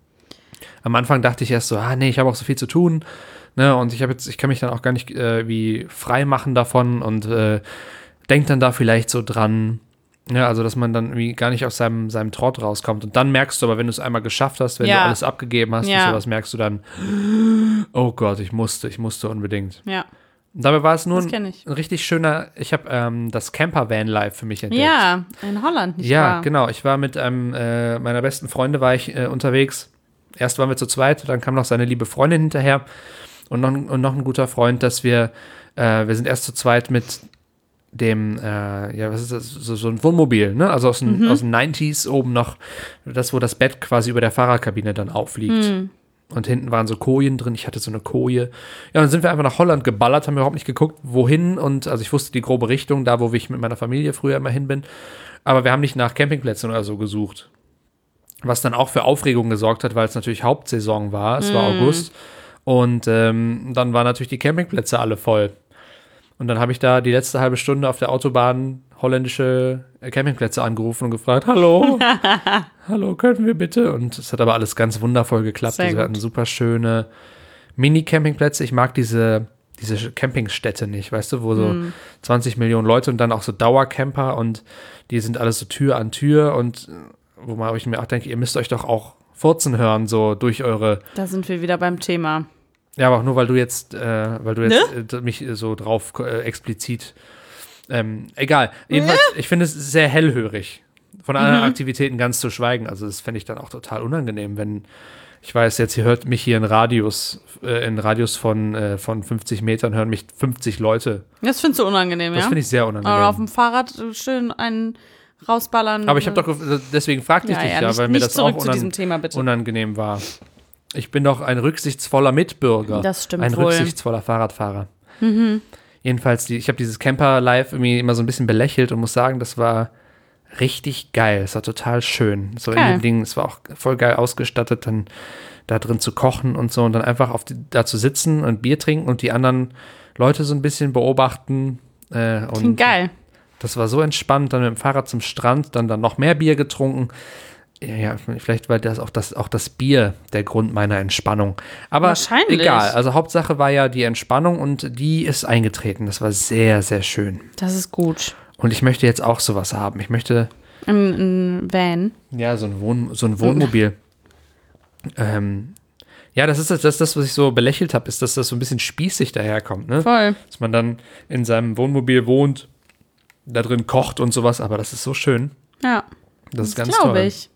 am Anfang dachte ich erst so, nee, ich habe auch so viel zu tun. Ne, und ich kann mich dann auch gar nicht wie frei machen davon und denke dann da vielleicht so dran. Ja, also dass man dann irgendwie gar nicht aus seinem Trott rauskommt. Und dann merkst du aber, wenn du es einmal geschafft hast, wenn du alles abgegeben hast und sowas, merkst du dann, oh Gott, ich musste unbedingt. Ja. Und dabei war es nur Das kenn ich. ein richtig schöner, ich habe das Camper-Van-Life für mich entdeckt. Ja, in Holland, nicht Ja, wahr? genau. Ich war mit einem meiner besten Freunde war ich unterwegs. Erst waren wir zu zweit, dann kam noch seine liebe Freundin hinterher und noch ein guter Freund, dass wir sind erst zu zweit mit dem, was ist das, so ein Wohnmobil, ne? Also aus den 90s oben noch, das, wo das Bett quasi über der Fahrerkabine dann aufliegt. Und hinten waren so Kojen drin, ich hatte so eine Koje. Ja, dann sind wir einfach nach Holland geballert, haben überhaupt nicht geguckt, wohin. Und also ich wusste die grobe Richtung, da wo ich mit meiner Familie früher immer hin bin. Aber wir haben nicht nach Campingplätzen oder so gesucht. Was dann auch für Aufregung gesorgt hat, weil es natürlich Hauptsaison war. Es war August. Und dann waren natürlich die Campingplätze alle voll. Und dann habe ich da die letzte halbe Stunde auf der Autobahn holländische Campingplätze angerufen und gefragt, hallo, könnten wir bitte? Und es hat aber alles ganz wundervoll geklappt. Sehr Also wir hatten super schöne Mini-Campingplätze. Ich mag diese Campingstätte nicht, weißt du, wo so 20 Millionen Leute und dann auch so Dauercamper und die sind alles so Tür an Tür und wo ich mir auch denke, ihr müsst euch doch auch furzen hören, so durch eure. Da sind wir wieder beim Thema. Ja, aber auch nur, weil du jetzt mich so drauf explizit. Egal. Jedenfalls, ich finde es sehr hellhörig, von anderen Aktivitäten ganz zu schweigen. Also das fände ich dann auch total unangenehm, wenn ich weiß, jetzt hier hört mich hier in Radius von 50 Metern hören mich 50 Leute. Das findest du unangenehm, Das ja? finde ich sehr Aber auf unangenehm. dem Fahrrad schön einen rausballern. Aber ich habe doch, deswegen fragte ich dich ja, nicht, weil mir nicht das auch zurück zu diesem Thema, bitte. unangenehm war. Ich bin doch ein rücksichtsvoller Mitbürger. Das stimmt ein wohl. rücksichtsvoller Fahrradfahrer. Jedenfalls, ich habe dieses Camper-Life irgendwie immer so ein bisschen belächelt und muss sagen, das war richtig geil. Es war total schön. So in Geil. dem Ding, es war auch voll geil ausgestattet, dann da drin zu kochen und so und dann einfach da zu sitzen und Bier trinken und die anderen Leute so ein bisschen beobachten. Und Klingt geil. das war so entspannt, dann mit dem Fahrrad zum Strand, dann noch mehr Bier getrunken. Ja, vielleicht war das auch das Bier der Grund meiner Entspannung. Aber Wahrscheinlich. egal, also Hauptsache war ja die Entspannung und die ist eingetreten. Das war sehr, sehr schön. Das ist gut. Und ich möchte jetzt auch sowas haben. Ich möchte, Ein Van. ja, so ein Wohnmobil. Ja, das ist das, was ich so belächelt habe, ist, dass das so ein bisschen spießig daherkommt, ne? Voll. Dass man dann in seinem Wohnmobil wohnt, da drin kocht und sowas, aber das ist so schön. Ja. Das ist ganz Glaube toll. ich.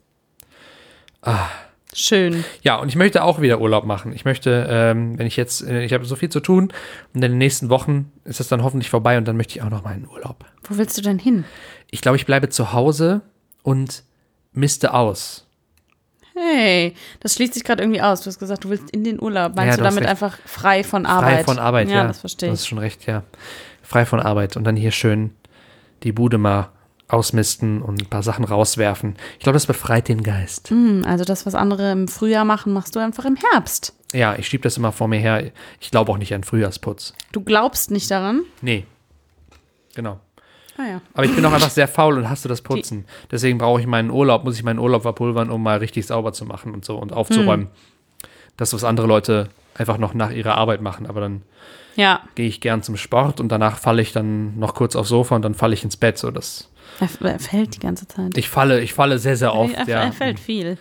Schön. Ja, und ich möchte auch wieder Urlaub machen. Ich möchte, wenn ich habe so viel zu tun und in den nächsten Wochen ist es dann hoffentlich vorbei und dann möchte ich auch noch mal in Urlaub. Wo willst du denn hin? Ich glaube, ich bleibe zu Hause und miste aus. Hey, das schließt sich gerade irgendwie aus. Du hast gesagt, du willst in den Urlaub. Meinst Ja, du du hast damit recht. einfach frei von Arbeit? Frei von Arbeit, ja. Ja, das verstehe Du ich. hast schon recht, ja. Frei von Arbeit und dann hier schön die Bude mal ausmisten und ein paar Sachen rauswerfen. Ich glaube, das befreit den Geist. Also das, was andere im Frühjahr machen, machst du einfach im Herbst. Ja, ich schiebe das immer vor mir her. Ich glaube auch nicht an Frühjahrsputz. Du glaubst nicht daran? Nee. Genau. Ah ja. Aber ich bin auch einfach sehr faul und hasse das Putzen. Deswegen muss ich meinen Urlaub verpulvern, um mal richtig sauber zu machen und so und aufzuräumen. Das, was andere Leute einfach noch nach ihrer Arbeit machen, aber dann Ja, gehe ich gern zum Sport und danach falle ich dann noch kurz aufs Sofa und dann falle ich ins Bett. So, er fällt die ganze Zeit. ich falle sehr, sehr oft. Er fällt viel.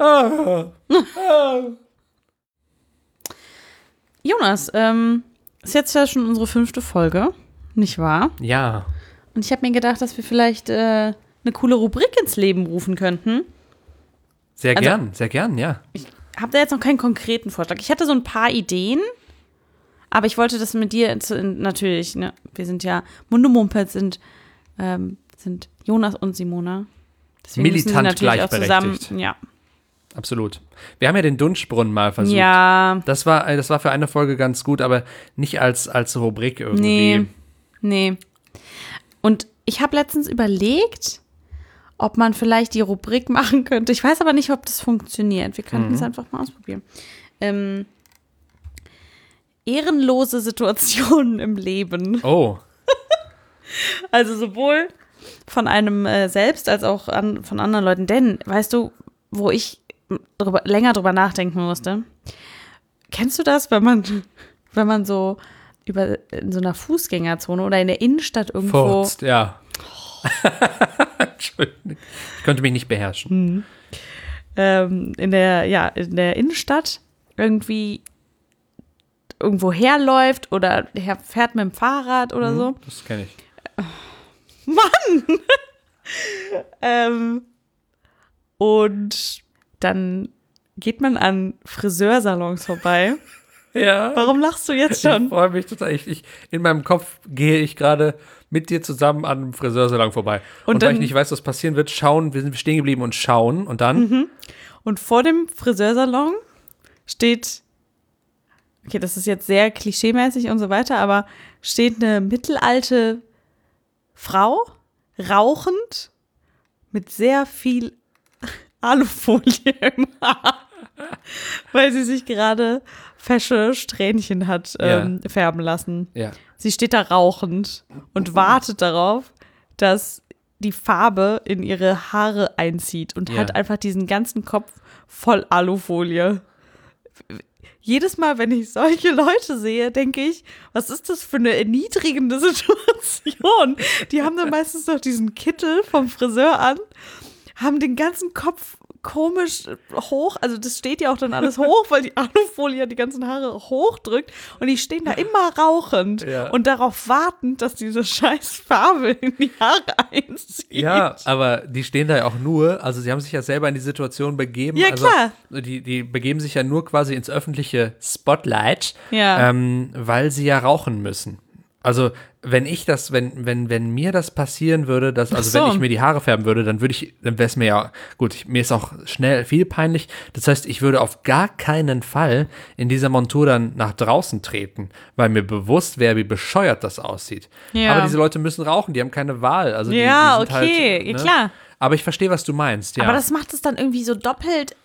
Jonas, ist jetzt ja schon unsere 5. Folge, nicht wahr? Ja, Und ich habe mir gedacht, dass wir vielleicht eine coole Rubrik ins Leben rufen könnten. sehr Also- gern, ja. Ich habe da jetzt noch keinen konkreten Vorschlag. Ich hatte so ein paar Ideen, aber ich wollte das mit dir natürlich, ne, wir sind ja Mundemumpels sind Jonas und Simona. Deswegen müssen sie Militant natürlich auch zusammen, gleichberechtigt. ja. Absolut. Wir haben ja den Dunschbrunnen mal versucht. Ja, Das war für eine Folge ganz gut, aber nicht als Rubrik irgendwie. nee. Und ich habe letztens überlegt, ob man vielleicht die Rubrik machen könnte. Ich weiß aber nicht, ob das funktioniert. Wir könnten es einfach mal ausprobieren. Ehrenlose Situationen im Leben. Oh, Also sowohl von einem selbst als auch von anderen Leuten. Denn, weißt du, wo ich länger drüber nachdenken musste? Kennst du das, wenn man so in so einer Fußgängerzone oder in der Innenstadt irgendwo Furzt, ja. Entschuldigung. Ich konnte mich nicht beherrschen. in der Innenstadt irgendwie irgendwo herläuft oder fährt mit dem Fahrrad oder so. Das kenne ich. Und dann geht man an Friseursalons vorbei. Ja. Warum lachst du jetzt Ich schon? freue mich total. In meinem Kopf gehe ich gerade mit dir zusammen an einem Friseursalon vorbei. Und weil dann- ich nicht weiß, was passieren wird, wir sind stehen geblieben und schauen. Und dann, Und vor dem Friseursalon steht, okay, das ist jetzt sehr klischeemäßig und so weiter, aber steht eine mittelalte Frau, rauchend, mit sehr viel Alufolie im Haar, weil sie sich gerade fesche Strähnchen hat färben lassen. ja. Sie steht da rauchend und wartet darauf, dass die Farbe in ihre Haare einzieht und Ja. hat einfach diesen ganzen Kopf voll Alufolie. Jedes Mal, wenn ich solche Leute sehe, denke ich, was ist das für eine erniedrigende Situation? Die haben dann meistens noch diesen Kittel vom Friseur an, haben den ganzen Kopf komisch hoch, also das steht ja auch dann alles hoch, weil die Alufolie ja die ganzen Haare hochdrückt und die stehen da immer rauchend Ja. und darauf wartend, dass diese scheiß Farbe in die Haare einzieht. Ja, aber die stehen da ja auch nur, also sie haben sich ja selber in die Situation begeben. Ja, also klar. Die begeben sich ja nur quasi ins öffentliche Spotlight, Ja. weil sie ja rauchen müssen. Also wenn mir das passieren würde, Ach so. wenn ich mir die Haare färben würde, dann wäre es mir ja, gut, mir ist auch schnell viel peinlich. Das heißt, ich würde auf gar keinen Fall in dieser Montur dann nach draußen treten, weil mir bewusst wäre, wie bescheuert das aussieht. Ja. Aber diese Leute müssen rauchen, die haben keine Wahl. Also Ja, die sind okay, halt, ja, klar. Aber ich verstehe, was du meinst, ja. Aber das macht es dann irgendwie so doppelt.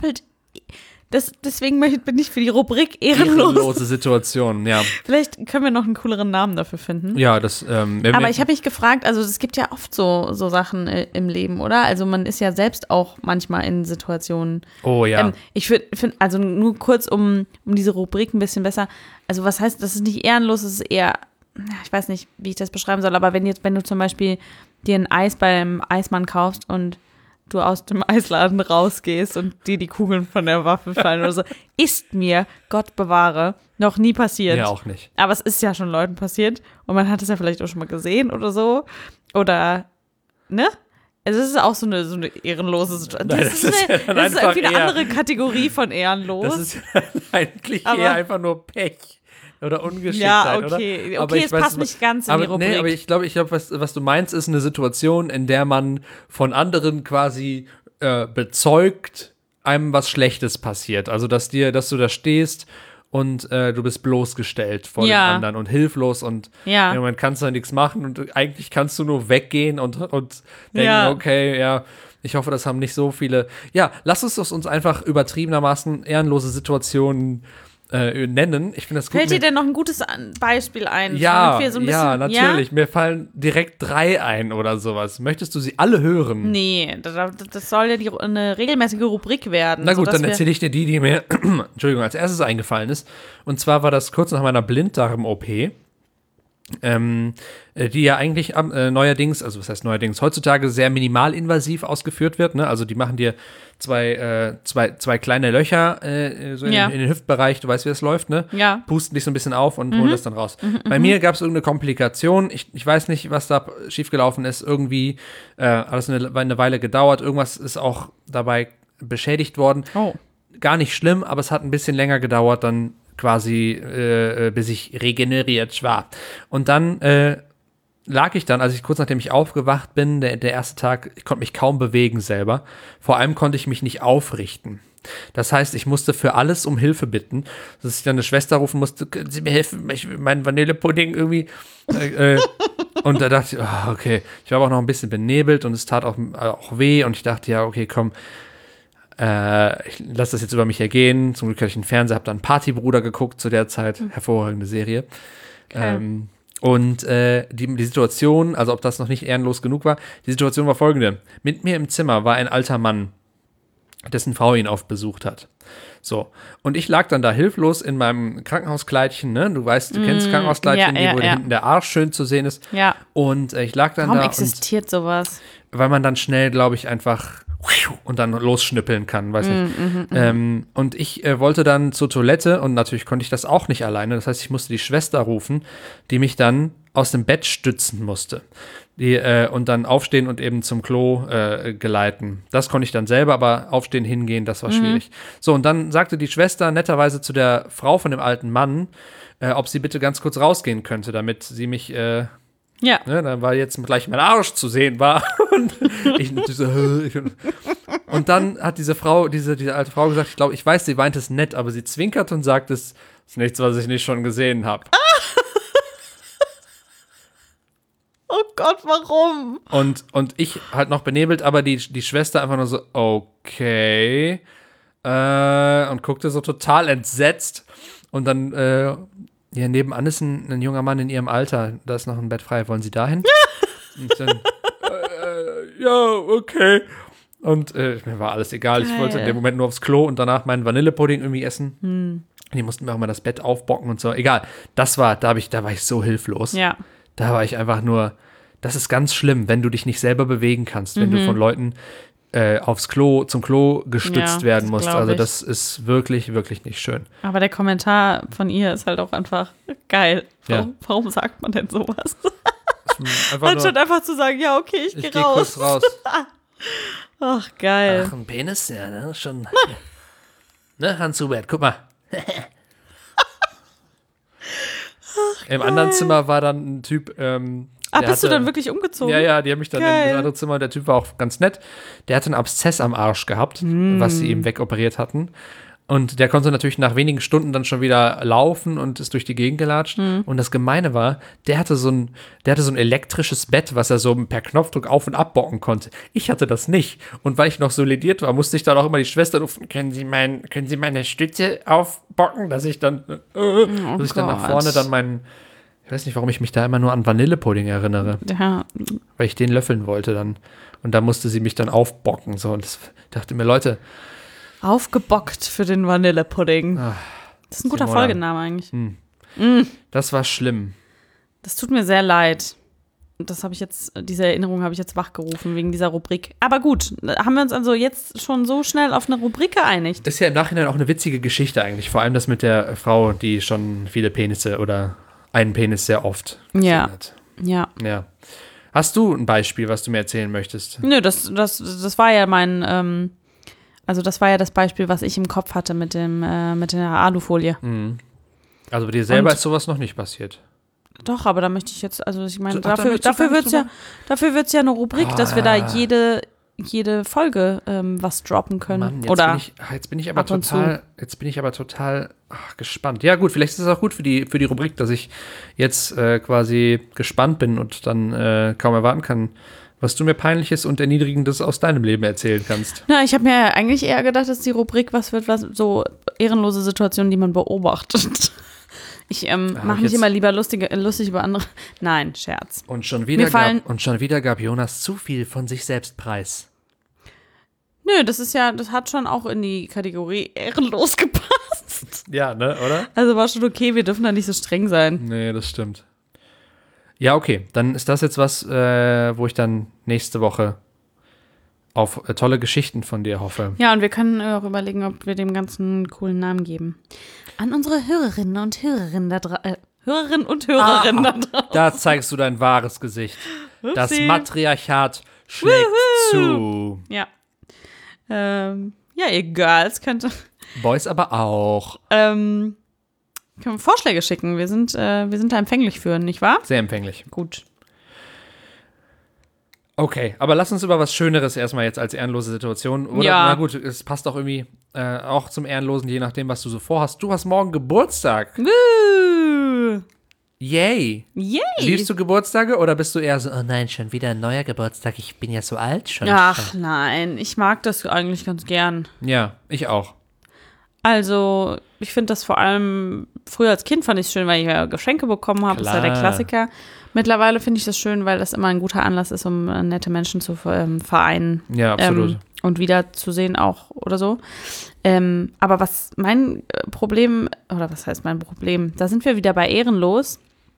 Deswegen bin ich für die Rubrik ehrenlos. ehrenlose Situation, ja. Vielleicht können wir noch einen cooleren Namen dafür finden. Ja, das, Aber ich habe mich gefragt, also es gibt ja oft so Sachen im Leben, oder? Also man ist ja selbst auch manchmal in Situationen. oh ja. Ich finde, also nur kurz, um diese Rubrik ein bisschen besser, also was heißt, das ist nicht ehrenlos, das ist eher, ich weiß nicht, wie ich das beschreiben soll, aber wenn du zum Beispiel dir ein Eis beim Eismann kaufst und du aus dem Eisladen rausgehst und dir die Kugeln von der Waffe fallen oder so, ist mir, Gott bewahre, noch nie passiert. Ja, auch nicht. Aber es ist ja schon Leuten passiert und man hat es ja vielleicht auch schon mal gesehen oder so. Oder, ne? Also es ist auch so eine ehrenlose Situation. Nein, Das ist einfach irgendwie eine eher- andere Kategorie von ehrenlos. Das ist eigentlich Aber- eher einfach nur Pech oder Ungeschicktheit, Ja, oder? okay. Aber Okay, ich es weiß, passt nicht ganz in die Rubrik. Nee, aber ich glaube, was du meinst, ist eine Situation, in der man von anderen quasi bezeugt, einem was Schlechtes passiert. Also, dass du da stehst und du bist bloßgestellt vor den Ja. anderen und hilflos und Ja. im Moment kannst du da nichts machen und eigentlich kannst du nur weggehen und denken, Ja. okay, ja, ich hoffe, das haben nicht so viele. Ja, lass uns einfach übertriebenermaßen ehrenlose Situationen nennen. Ich finde das gut. Fällt dir denn noch ein gutes Beispiel ein? Ja, damit wir so ein ja, bisschen, natürlich. Mir fallen direkt 3 ein oder sowas. Möchtest du sie alle hören? Nee, das soll ja eine regelmäßige Rubrik werden. Na gut, sodass dann wir- erzähle ich dir die mir, Entschuldigung, als erstes eingefallen ist. Und zwar war das kurz nach meiner Blinddarm-OP, die ja eigentlich neuerdings, also was heißt neuerdings, heutzutage sehr minimalinvasiv ausgeführt wird. Ne? Also die machen dir zwei kleine Löcher so Ja. in den Hüftbereich, du weißt, wie das läuft, ne? Ja. Pusten dich so ein bisschen auf und holen das dann raus. Bei mir gab es irgendeine Komplikation. Ich weiß nicht, was da schiefgelaufen ist. Irgendwie hat es eine Weile gedauert. Irgendwas ist auch dabei beschädigt worden. Oh. Gar nicht schlimm, aber es hat ein bisschen länger gedauert, dann quasi, bis ich regeneriert war. Und dann lag ich dann, kurz nachdem ich aufgewacht bin, der erste Tag, ich konnte mich kaum bewegen selber. Vor allem konnte ich mich nicht aufrichten. Das heißt, ich musste für alles um Hilfe bitten, dass ich dann eine Schwester rufen musste, können Sie mir helfen, mein Vanillepudding irgendwie. Und da dachte ich, okay, ich war aber auch noch ein bisschen benebelt und es tat auch weh und ich dachte, ja, okay, komm, ich lasse das jetzt über mich ergehen. Zum Glück hatte ich einen Fernseher, habe dann Partybruder geguckt zu der Zeit. Hervorragende Serie. Okay. Und die Situation, also ob das noch nicht ehrenlos genug war, die Situation war folgende. Mit mir im Zimmer war ein alter Mann, dessen Frau ihn oft besucht hat. So. Und ich lag dann da hilflos in meinem Krankenhauskleidchen, ne? Du weißt, du kennst Krankenhauskleidchen, ja, wo ja. hinten der Arsch schön zu sehen ist. Ja. Und ich lag dann Warum da existiert sowas? weil man dann schnell, glaube ich, einfach und dann losschnippeln kann, weiß nicht. Und ich wollte dann zur Toilette und natürlich konnte ich das auch nicht alleine. Das heißt, ich musste die Schwester rufen, die mich dann aus dem Bett stützen musste. Und dann aufstehen und eben zum Klo geleiten. Das konnte ich dann selber, aber aufstehen, hingehen, das war schwierig. So, und dann sagte die Schwester netterweise zu der Frau von dem alten Mann, ob sie bitte ganz kurz rausgehen könnte, damit sie mich Ja. ne, dann war jetzt gleich mein Arsch zu sehen war. Und und dann hat diese Frau, diese alte Frau gesagt, ich glaube, ich weiß, sie weint es nett, aber sie zwinkert und sagt, es ist nichts, was ich nicht schon gesehen habe. Oh Gott, warum? Und ich halt noch benebelt, aber die Schwester einfach nur so, okay. Und guckte so total entsetzt. Und dann, ja, nebenan ist ein junger Mann in ihrem Alter. Da ist noch ein Bett frei. Wollen Sie dahin? Und dann, ja, okay. Und mir war alles egal. Ich wollte in dem Moment nur aufs Klo und danach meinen Vanillepudding irgendwie essen. Die mussten mir auch mal das Bett aufbocken und so. Egal. Da war ich so hilflos. Ja. Da war ich einfach nur, das ist ganz schlimm, wenn du dich nicht selber bewegen kannst, wenn du von Leuten zum Klo gestützt Ja, werden das musst. glaub Also ich. das ist wirklich, wirklich nicht schön. Aber der Kommentar von ihr ist halt auch einfach geil. Ja. Warum sagt man denn sowas? Einfach Anstatt nur, einfach zu sagen, ja, okay, ich ich geh gehe kurz raus. raus. Ach, geil. Ach, ein Penis, ja, ne, schon. Ne, Hans Hubert, guck mal. Im anderen Zimmer war dann ein Typ, Ach, der bist du hatte- dann wirklich umgezogen? Ja, die haben mich dann in Geil. das andere Zimmer, der Typ war auch ganz nett. Der hatte einen Abszess am Arsch gehabt, was sie ihm wegoperiert hatten. Und der konnte natürlich nach wenigen Stunden dann schon wieder laufen und ist durch die Gegend gelatscht. Und das Gemeine war, der hatte so ein elektrisches Bett, was er so per Knopfdruck auf- und abbocken konnte. Ich hatte das nicht. Und weil ich noch so lediert war, musste ich dann auch immer die Schwester rufen, können Sie meine Stütze aufbocken, dass ich dann, dass ich dann nach Gott. vorne dann ich weiß nicht, warum ich mich da immer nur an Vanillepudding erinnere, Ja, weil ich den löffeln wollte dann. Und da musste sie mich dann aufbocken. So. Und ich dachte mir, Leute, aufgebockt für den Vanillepudding. Das ist ein guter Simona. Folgename eigentlich. das war schlimm. Das tut mir sehr leid. Diese Erinnerung habe ich jetzt wachgerufen wegen dieser Rubrik. Aber gut, haben wir uns also jetzt schon so schnell auf eine Rubrik geeinigt? Ist ja im Nachhinein auch eine witzige Geschichte eigentlich. Vor allem das mit der Frau, die schon viele Penisse oder einen Penis sehr oft gesehen Ja. hat. Ja. Ja. Hast du ein Beispiel, was du mir erzählen möchtest? Nö, das war ja das war ja das Beispiel, was ich im Kopf hatte mit der Alufolie. Also bei dir selber Und- ist sowas noch nicht passiert. Doch, aber da möchte ich jetzt, also ich meine, Ach, da dafür möchtest du gar nicht wird's ja eine Rubrik, dass wir da Ah. jede Folge was droppen können. Mann, Oder jetzt bin ich aber ab und total gespannt. Ja gut, vielleicht ist es auch gut für die Rubrik, dass ich jetzt quasi gespannt bin und dann kaum erwarten kann, Was du mir Peinliches und Erniedrigendes aus deinem Leben erzählen kannst. Na, ich habe mir eigentlich eher gedacht, dass die Rubrik was wird, was so ehrenlose Situationen, die man beobachtet. Ich mache mich immer lieber lustig über andere. Nein, Scherz. Und schon Mir fallen- wieder gab Jonas zu viel von sich selbst preis. Nö, das hat schon auch in die Kategorie ehrenlos gepasst. Ja, ne, oder? Also war schon okay, wir dürfen da nicht so streng sein. Nee, das stimmt. Ja, okay. Dann ist das jetzt was, wo ich dann nächste Woche auf tolle Geschichten von dir hoffe. Ja, und wir können auch überlegen, ob wir dem Ganzen einen coolen Namen geben. An unsere Hörerinnen und Hörerinnen da draußen. Hörerinnen und Hörerinnen da draußen. Da zeigst du dein wahres Gesicht. Das Upsi. Matriarchat schlägt zu. Ja. Ja, ihr Girls könnt Boys aber auch. können Vorschläge schicken. Wir sind da empfänglich für, nicht wahr? Sehr empfänglich. Gut. Okay, aber lass uns über was Schöneres erstmal jetzt als ehrenlose Situation. Oder, Ja. Na gut, es passt auch irgendwie auch zum Ehrenlosen, je nachdem, was du so vorhast. Du hast morgen Geburtstag. Woo! Yay. Yay! Liebst du Geburtstage oder bist du eher so, oh nein, schon wieder ein neuer Geburtstag, ich bin ja so alt schon. Ach nein, ich mag das eigentlich ganz gern. Ja, ich auch. Also, ich finde das vor allem, früher als Kind fand ich es schön, weil ich ja Geschenke bekommen habe. Das ist ja der Klar. Klassiker. Mittlerweile finde ich das schön, weil das immer ein guter Anlass ist, um nette Menschen zu vereinen. Ja, absolut. Und wiederzusehen auch oder so. Aber was mein Problem, oder was heißt mein Problem? Da sind wir wieder bei ehrenlos.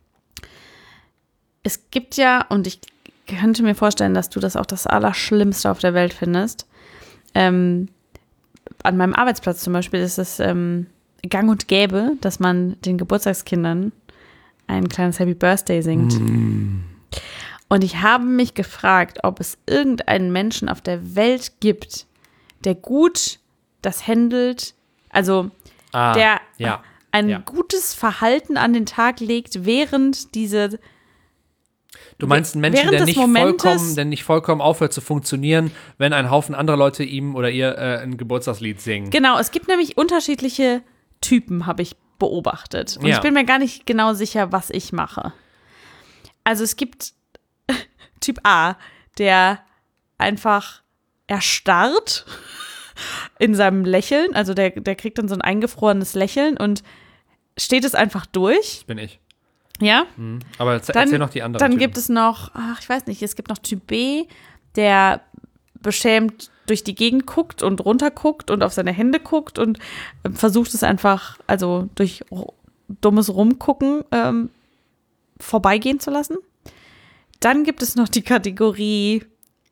Es gibt ja, und ich könnte mir vorstellen, dass du das auch das Allerschlimmste auf der Welt findest. An meinem Arbeitsplatz zum Beispiel ist es gang und gäbe, dass man den Geburtstagskindern ein kleines Happy Birthday singt. Und ich habe mich gefragt, ob es irgendeinen Menschen auf der Welt gibt, der gut das handelt, also der ja. ein ja. gutes Verhalten an den Tag legt, während diese Du meinst einen Menschen, während der des nicht vollkommen aufhört zu funktionieren, wenn ein Haufen anderer Leute ihm oder ihr ein Geburtstagslied singen. Genau, es gibt nämlich unterschiedliche Typen, habe ich beobachtet. Und Ja. ich bin mir gar nicht genau sicher, was ich mache. Also es gibt Typ A, der einfach erstarrt in seinem Lächeln. Also der kriegt dann so ein eingefrorenes Lächeln und steht es einfach durch. Das bin ich. Ja? Aber erzähl noch die anderen. Dann Typen. gibt es noch, ich weiß nicht, es gibt noch Typ B, der beschämt durch die Gegend guckt und runterguckt und auf seine Hände guckt und versucht es einfach, also durch dummes Rumgucken vorbeigehen zu lassen. Dann gibt es noch die Kategorie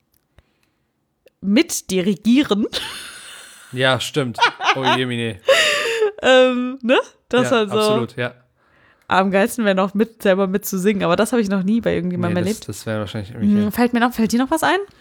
mitdirigieren. Ja, stimmt. Oh je, mine. Ne? Das Ja, halt so. absolut, ja. Am geilsten wäre noch selber mitzusingen, aber das habe ich noch nie bei irgendjemandem erlebt. Das wäre wahrscheinlich irgendwie. Fällt dir noch was ein?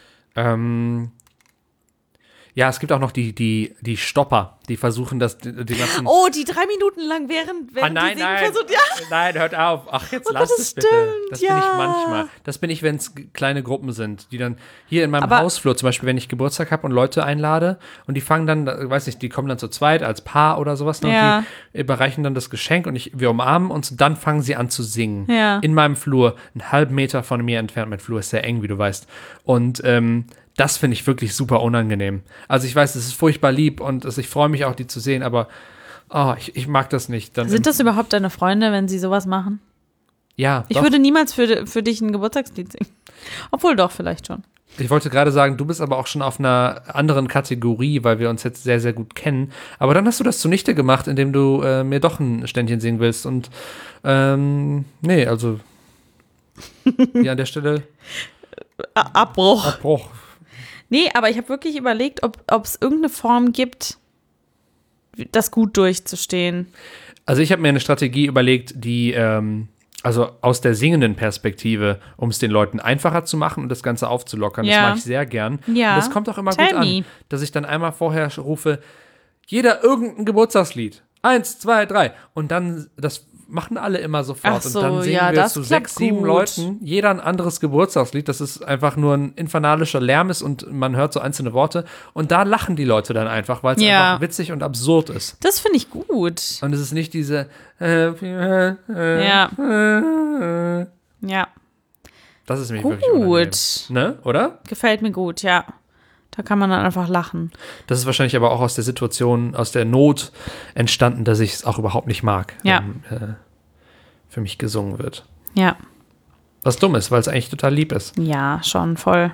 Ja, es gibt auch noch die Stopper, die versuchen das, die ganzen. Oh, die 3 Minuten lang während nein, die singen nein. versucht, ja. Nein, hört auf. Ach, jetzt Oh lass Gott, es das bitte. stimmt, Das bin ich ja. manchmal. Das bin ich, wenn es kleine Gruppen sind, die dann hier in meinem Aber- Hausflur, zum Beispiel, wenn ich Geburtstag habe und Leute einlade und die fangen dann, weiß nicht, die kommen dann zu zweit als Paar oder sowas, ne, Ja. und die überreichen dann das Geschenk und wir umarmen uns und dann fangen sie an zu singen. Ja. In meinem Flur, einen halben Meter von mir entfernt. Mein Flur ist sehr eng, wie du weißt. Und das finde ich wirklich super unangenehm. Also ich weiß, es ist furchtbar lieb und ich freue mich auch, die zu sehen, aber ich mag das nicht. Dann Sind das überhaupt deine Freunde, wenn sie sowas machen? ja, Ich doch. würde niemals für dich ein Geburtstagslied singen. Obwohl doch, vielleicht schon. Ich wollte gerade sagen, du bist aber auch schon auf einer anderen Kategorie, weil wir uns jetzt sehr, sehr gut kennen. Aber dann hast du das zunichte gemacht, indem du mir doch ein Ständchen singen willst. Und nee, also hier an der Stelle Abbruch. Abbruch. Nee, aber ich habe wirklich überlegt, ob es irgendeine Form gibt, das gut durchzustehen. Also ich habe mir eine Strategie überlegt, die also aus der singenden Perspektive, um es den Leuten einfacher zu machen und das Ganze aufzulockern. Ja. Das mache ich sehr gern. Ja. Und das kommt auch immer Tell gut an, me. dass ich dann einmal vorher rufe, jeder irgendein Geburtstagslied. 1, 2, 3. Und dann, das machen alle immer sofort. Ach so, und dann singen ja, wir das zu klappt 6, 7 gut. Leuten, jeder ein anderes Geburtstagslied, das ist einfach nur ein infernalischer Lärm ist und man hört so einzelne Worte. Und da lachen die Leute dann einfach, weil es Ja. einfach witzig und absurd ist. Das finde ich gut. Und es ist nicht diese Ja. Ja. Das ist mir wirklich unangenehm. Gut. Ne, oder? Gefällt mir gut, ja. Da kann man dann einfach lachen. Das ist wahrscheinlich aber auch aus der Situation, aus der Not entstanden, dass ich es auch überhaupt nicht mag, Ja. wenn für mich gesungen wird. Ja. Was dumm ist, weil es eigentlich total lieb ist. Ja, schon voll.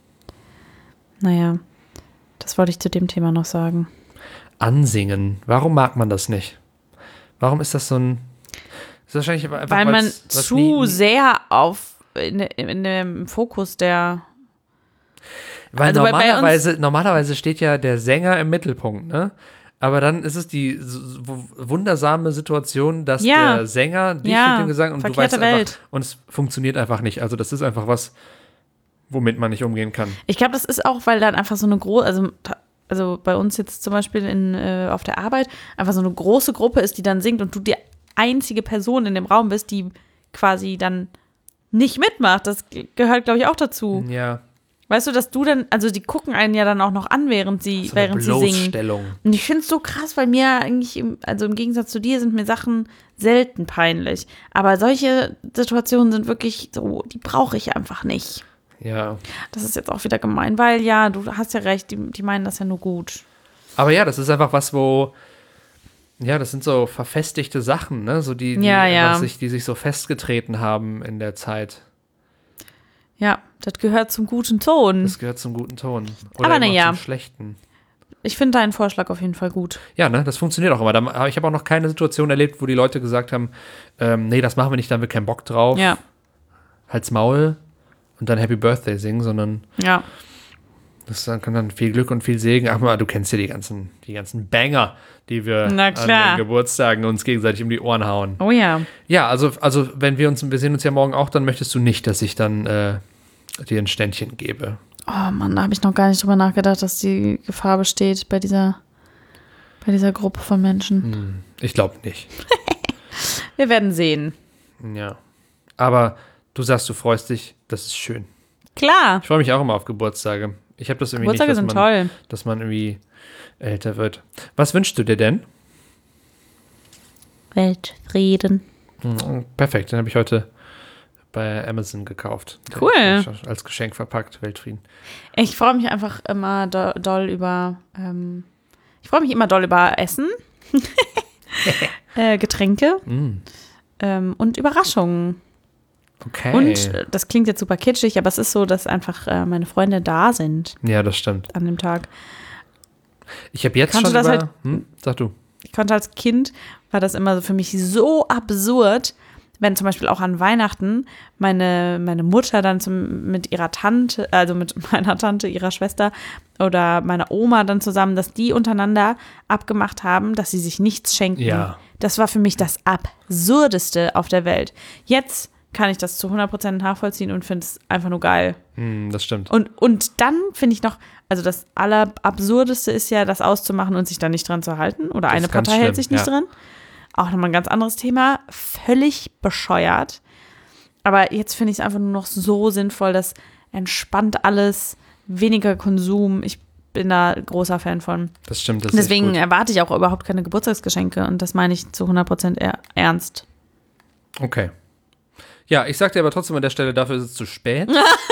Naja, das wollte ich zu dem Thema noch sagen. Ansingen. Warum mag man das nicht? Warum ist das so ein... Das ist wahrscheinlich einfach, Weil man weil's- was zu sehr in dem Fokus der... Weil Also normalerweise steht ja der Sänger im Mittelpunkt, ne? Aber dann ist es die wundersame Situation, dass Ja. der Sänger dich Ja, mit dem Gesang und du verkehrte weißt einfach, Welt. und es funktioniert einfach nicht. Also das ist einfach was, womit man nicht umgehen kann. Ich glaube, das ist auch, weil dann einfach so eine große, also bei uns jetzt zum Beispiel auf der Arbeit, einfach so eine große Gruppe ist, die dann singt und du die einzige Person in dem Raum bist, die quasi dann nicht mitmacht. Das gehört, glaube ich, auch dazu. Ja, Weißt du, dass du dann, also die gucken einen ja dann auch noch an, während sie so eine singen. Bloßstellung. Und ich finde es so krass, weil mir eigentlich, also im Gegensatz zu dir, sind mir Sachen selten peinlich. Aber solche Situationen sind wirklich so, die brauche ich einfach nicht. Ja. Das ist jetzt auch wieder gemein, weil ja, du hast ja recht, die meinen das ja nur gut. Aber ja, das ist einfach was, ja, das sind so verfestigte Sachen, ne? So die Ja, einfach ja. die sich so festgetreten haben in der Zeit. Ja, das gehört zum guten Ton. Das gehört zum guten Ton. Oder Aber eben na auch ja. zum schlechten. Ich finde deinen Vorschlag auf jeden Fall gut. Ja, ne, das funktioniert auch immer. Aber ich habe auch noch keine Situation erlebt, wo die Leute gesagt haben, nee, das machen wir nicht, da haben wir keinen Bock drauf. Ja, Halt's Maul und dann Happy Birthday singen, sondern ja. das kann dann viel Glück und viel Segen. Ach mal, du kennst ja die ganzen Banger, die wir Na an klar. den Geburtstagen uns gegenseitig um die Ohren hauen. Oh ja. Ja, also wenn wir sehen uns ja morgen auch, dann möchtest du nicht, dass ich dann dir ein Ständchen gebe. Oh Mann, da habe ich noch gar nicht drüber nachgedacht, dass die Gefahr besteht bei dieser Gruppe von Menschen. Ich glaube nicht. Wir werden sehen. Ja. Aber du sagst, du freust dich, das ist schön. Klar. Ich freue mich auch immer auf Geburtstage. Ich habe das irgendwie Geburtstage nicht, sind toll. dass man irgendwie älter wird. Was wünschst du dir denn? Weltfrieden. Perfekt, den habe ich heute bei Amazon gekauft. Cool. Als Geschenk verpackt, Weltfrieden. Ich freue mich einfach immer doll über Essen, Getränke und Überraschungen. Okay. Und das klingt jetzt super kitschig, aber es ist so, dass einfach meine Freunde da sind Ja, das stimmt. an dem Tag. Ich habe jetzt Kannst schon du das über... halt- Sag du. Ich konnte als Kind, war das immer so für mich so absurd, wenn zum Beispiel auch an Weihnachten meine Mutter dann mit ihrer Tante, also mit meiner Tante, ihrer Schwester oder meiner Oma dann zusammen, dass die untereinander abgemacht haben, dass sie sich nichts schenken. Ja. Das war für mich das Absurdeste auf der Welt. Jetzt kann ich das zu 100% nachvollziehen und finde es einfach nur geil. Das stimmt. Und dann finde ich noch, also das Allerabsurdeste ist ja, das auszumachen und sich dann nicht dran zu halten. Oder Das eine ist ganz Partei hält schlimm, sich nicht ja. dran. Auch nochmal ein ganz anderes Thema. Völlig bescheuert. Aber jetzt finde ich es einfach nur noch so sinnvoll, dass entspannt alles, weniger Konsum. Ich bin da großer Fan von. Das stimmt. Das ist Deswegen echt erwarte ich auch überhaupt keine Geburtstagsgeschenke. Und das meine ich zu 100% ernst. gut. Okay. Ja, ich sag dir aber trotzdem an der Stelle, dafür ist es zu spät.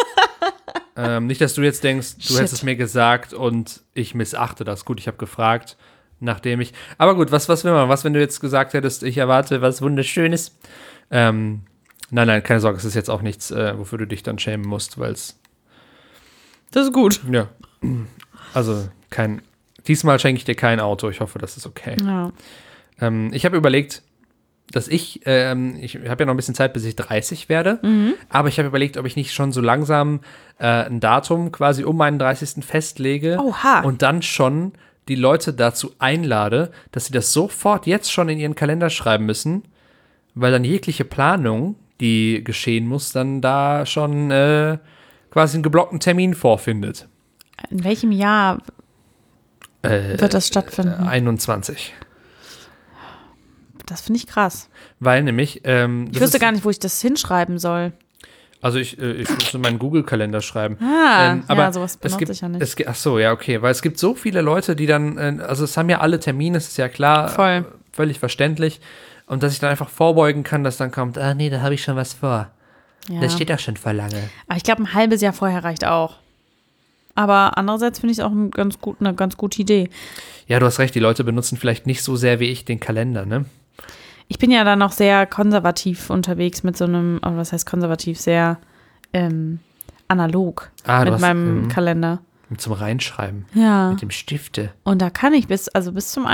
Nicht, dass du jetzt denkst, du Shit. hättest es mir gesagt und ich missachte das. Gut, ich habe gefragt, nachdem ich... Aber gut, was will man? Was, wenn du jetzt gesagt hättest, ich erwarte was Wunderschönes? Nein, keine Sorge, es ist jetzt auch nichts, wofür du dich dann schämen musst, weil es... Das ist gut. Ja, also diesmal schenke ich dir kein Auto. Ich hoffe, das ist okay. Ja. Ich habe überlegt, dass ich habe ja noch ein bisschen Zeit, bis ich 30 werde, aber ich habe überlegt, ob ich nicht schon so langsam ein Datum quasi um meinen 30. festlege Oha. und dann schon die Leute dazu einlade, dass sie das sofort jetzt schon in ihren Kalender schreiben müssen, weil dann jegliche Planung, die geschehen muss, dann da schon quasi einen geblockten Termin vorfindet. In welchem Jahr wird das stattfinden? 21. Das finde ich krass. Weil nämlich Ich wüsste gar nicht, wo ich das hinschreiben soll. Also ich muss in meinen Google-Kalender schreiben. Aber ja, sowas benutze gibt, ich ja nicht. Ach so, ja, okay. Weil es gibt so viele Leute, die dann, also es haben ja alle Termine, das ist ja klar, Voll. völlig verständlich. Und dass ich dann einfach vorbeugen kann, dass dann kommt, nee, da habe ich schon was vor. Ja. Das steht doch schon vor lange. Aber ich glaube, ein halbes Jahr vorher reicht auch. Aber andererseits finde ich es auch eine ganz gute Idee. Ja, du hast recht, die Leute benutzen vielleicht nicht so sehr wie ich den Kalender, ne? Ich bin ja dann noch sehr konservativ unterwegs mit so einem, was heißt konservativ, sehr analog mit meinem Kalender. Zum Reinschreiben. Ja. Mit dem Stifte. Und da kann ich bis zum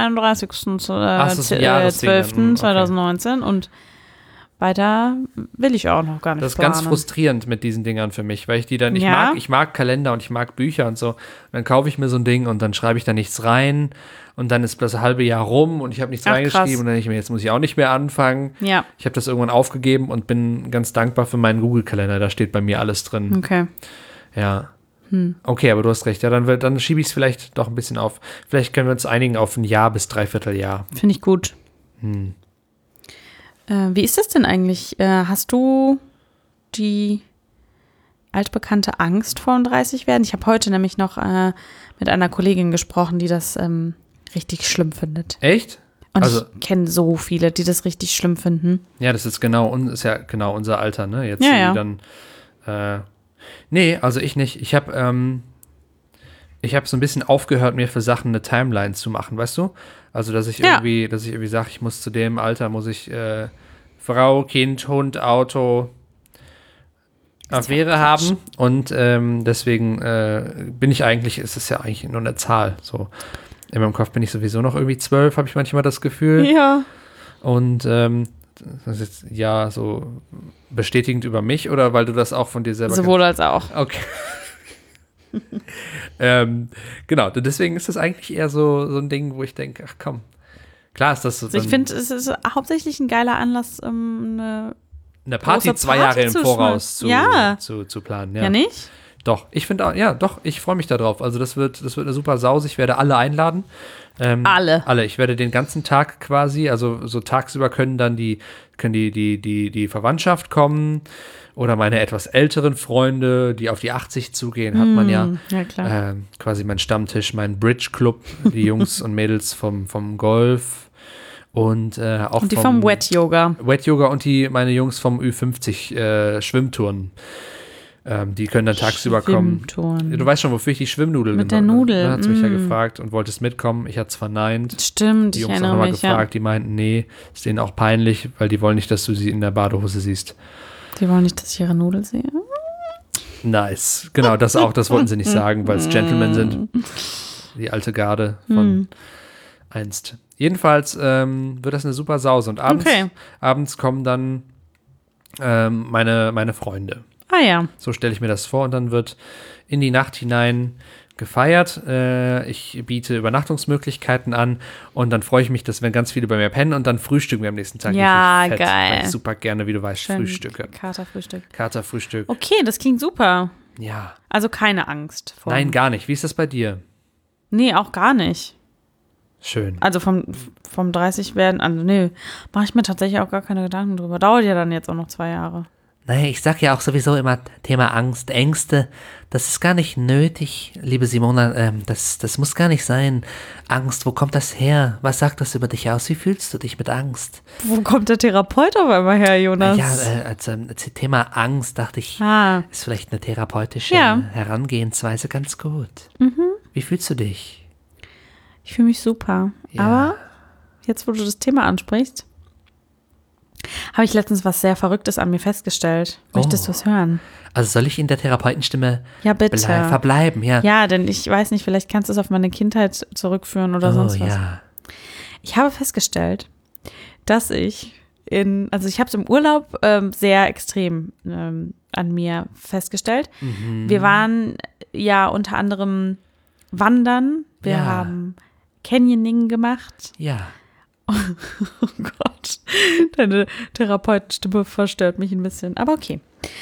31.12.2019 und weiter will ich auch noch gar nicht Das ist ganz planen. frustrierend mit diesen Dingern für mich, weil ich die dann, Ja. ich mag Kalender und ich mag Bücher und so. Und dann kaufe ich mir so ein Ding und dann schreibe ich da nichts rein und dann ist das halbe Jahr rum und ich habe nichts Ach, reingeschrieben krass. und dann denke ich mir, jetzt muss ich auch nicht mehr anfangen. Ja, Ich habe das irgendwann aufgegeben und bin ganz dankbar für meinen Google-Kalender. Da steht bei mir alles drin. okay. Ja. Okay, aber du hast recht. Ja, dann schiebe ich es vielleicht doch ein bisschen auf. Vielleicht können wir uns einigen auf ein Jahr bis Dreivierteljahr. Finde ich gut. Wie ist das denn eigentlich? Hast du die altbekannte Angst vor dem 30-Werden? Ich habe heute nämlich noch mit einer Kollegin gesprochen, die das richtig schlimm findet. Echt? Und Also- ich kenne so viele, die das richtig schlimm finden. Ja, das ist ja genau unser Alter, ne? Jetzt Ja, die ja. dann. Nee, also ich nicht. Ich habe so ein bisschen aufgehört, mir für Sachen eine Timeline zu machen, weißt du? Also, dass ich Ja. irgendwie sage, ich muss zu dem Alter, muss ich Frau, Kind, Hund, Auto, Affäre haben. Und deswegen bin ich eigentlich, es ist ja eigentlich nur eine Zahl. So. In meinem Kopf bin ich sowieso noch irgendwie 12, habe ich manchmal das Gefühl. Ja. Und das ist jetzt ja so bestätigend über mich oder weil du das auch von dir selber Sowohl als auch. Okay. Genau, deswegen ist das eigentlich eher so ein Ding, wo ich denke, ach komm, klar ist das so. Also ich finde, es ist hauptsächlich ein geiler Anlass, eine Party große 2 Jahre Party im zu Voraus schmeißen. zu planen. ja nicht? Doch, ich finde auch, ja, doch, ich freue mich darauf. Also das wird eine super Sause. Ich werde alle einladen. Alle. Alle. Ich werde den ganzen Tag quasi, also so tagsüber können dann die Verwandtschaft kommen oder meine etwas älteren Freunde, die auf die 80 zugehen, hat man ja. Ja, klar. Quasi mein Stammtisch, mein Bridge Club, die Jungs und Mädels vom Golf und auch Und die vom Wet Yoga. Wet Yoga und meine Jungs vom Ü50 Schwimmturnen. Die können dann tagsüber kommen. Schwimmturnen. Du weißt schon, wofür ich die Schwimmnudel Mit der genommen Nudel, habe. Hat sie mich ja gefragt und wolltest mitkommen. Ich hatte es verneint. Stimmt, Die ich Jungs auch erinnere nochmal mich, gefragt. Die meinten, nee, ist denen auch peinlich, weil die wollen nicht, dass du sie in der Badehose siehst. Die wollen nicht, dass ich ihre Nudel sehe. Nice. Genau, das auch. Das wollten sie nicht sagen, weil es Gentlemen sind. Die alte Garde von einst. Jedenfalls wird das eine super Sause. Und abends kommen dann meine Freunde. Ah ja. So stelle ich mir das vor und dann wird in die Nacht hinein gefeiert. Ich biete Übernachtungsmöglichkeiten an und dann freue ich mich, dass wenn ganz viele bei mir pennen und dann frühstücken wir am nächsten Tag. Ja, richtig fett, geil. weil ich super gerne, wie du weißt, Schön. Frühstücke. Katerfrühstück. Katerfrühstück. Okay, das klingt super. Ja. Also keine Angst vor. Nein, gar nicht. Wie ist das bei dir? Nee, auch gar nicht. Schön. Also vom 30 werden, also nee, mache ich mir tatsächlich auch gar keine Gedanken drüber. Dauert ja dann jetzt auch noch 2 Jahre. Naja, ich sag ja auch sowieso immer Thema Angst, Ängste, das ist gar nicht nötig, liebe Simona, das muss gar nicht sein. Angst, wo kommt das her? Was sagt das über dich aus? Wie fühlst du dich mit Angst? Wo kommt der Therapeut auf einmal her, Jonas? Ja, als Thema Angst dachte ich, ist vielleicht eine therapeutische Herangehensweise ganz gut. Wie fühlst du dich? Ich fühle mich super. Ja. Aber jetzt, wo du das Thema ansprichst, habe ich letztens was sehr Verrücktes an mir festgestellt. Möchtest du es hören? Also soll ich in der Therapeutenstimme Ja, bitte. verbleiben? Ja. Ja, denn ich weiß nicht, vielleicht kannst du es auf meine Kindheit zurückführen oder sonst was. Ja. Ich habe festgestellt, dass ich ich habe es im Urlaub sehr extrem an mir festgestellt. Wir waren ja unter anderem wandern, wir Ja. haben Canyoning gemacht. Ja. Oh Gott, deine Therapeutenstimme verstört mich ein bisschen, aber okay.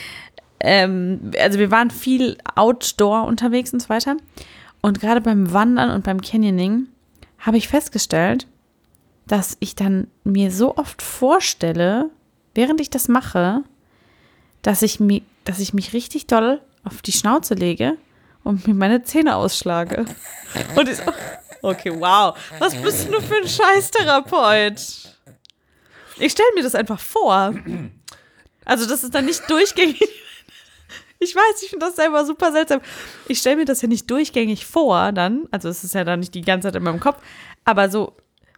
Also wir waren viel Outdoor unterwegs und so weiter. Und gerade beim Wandern und beim Canyoning habe ich festgestellt, dass ich dann mir so oft vorstelle, während ich das mache, dass ich mich richtig doll auf die Schnauze lege und mir meine Zähne ausschlage. Und ich so, okay, wow, was bist du für ein Scheißtherapeut? Ich stelle mir das einfach vor. Also das ist dann nicht durchgängig. Ich weiß, ich finde das selber super seltsam. Ich stelle mir das ja nicht durchgängig vor dann. Also es ist ja dann nicht die ganze Zeit in meinem Kopf. Aber so,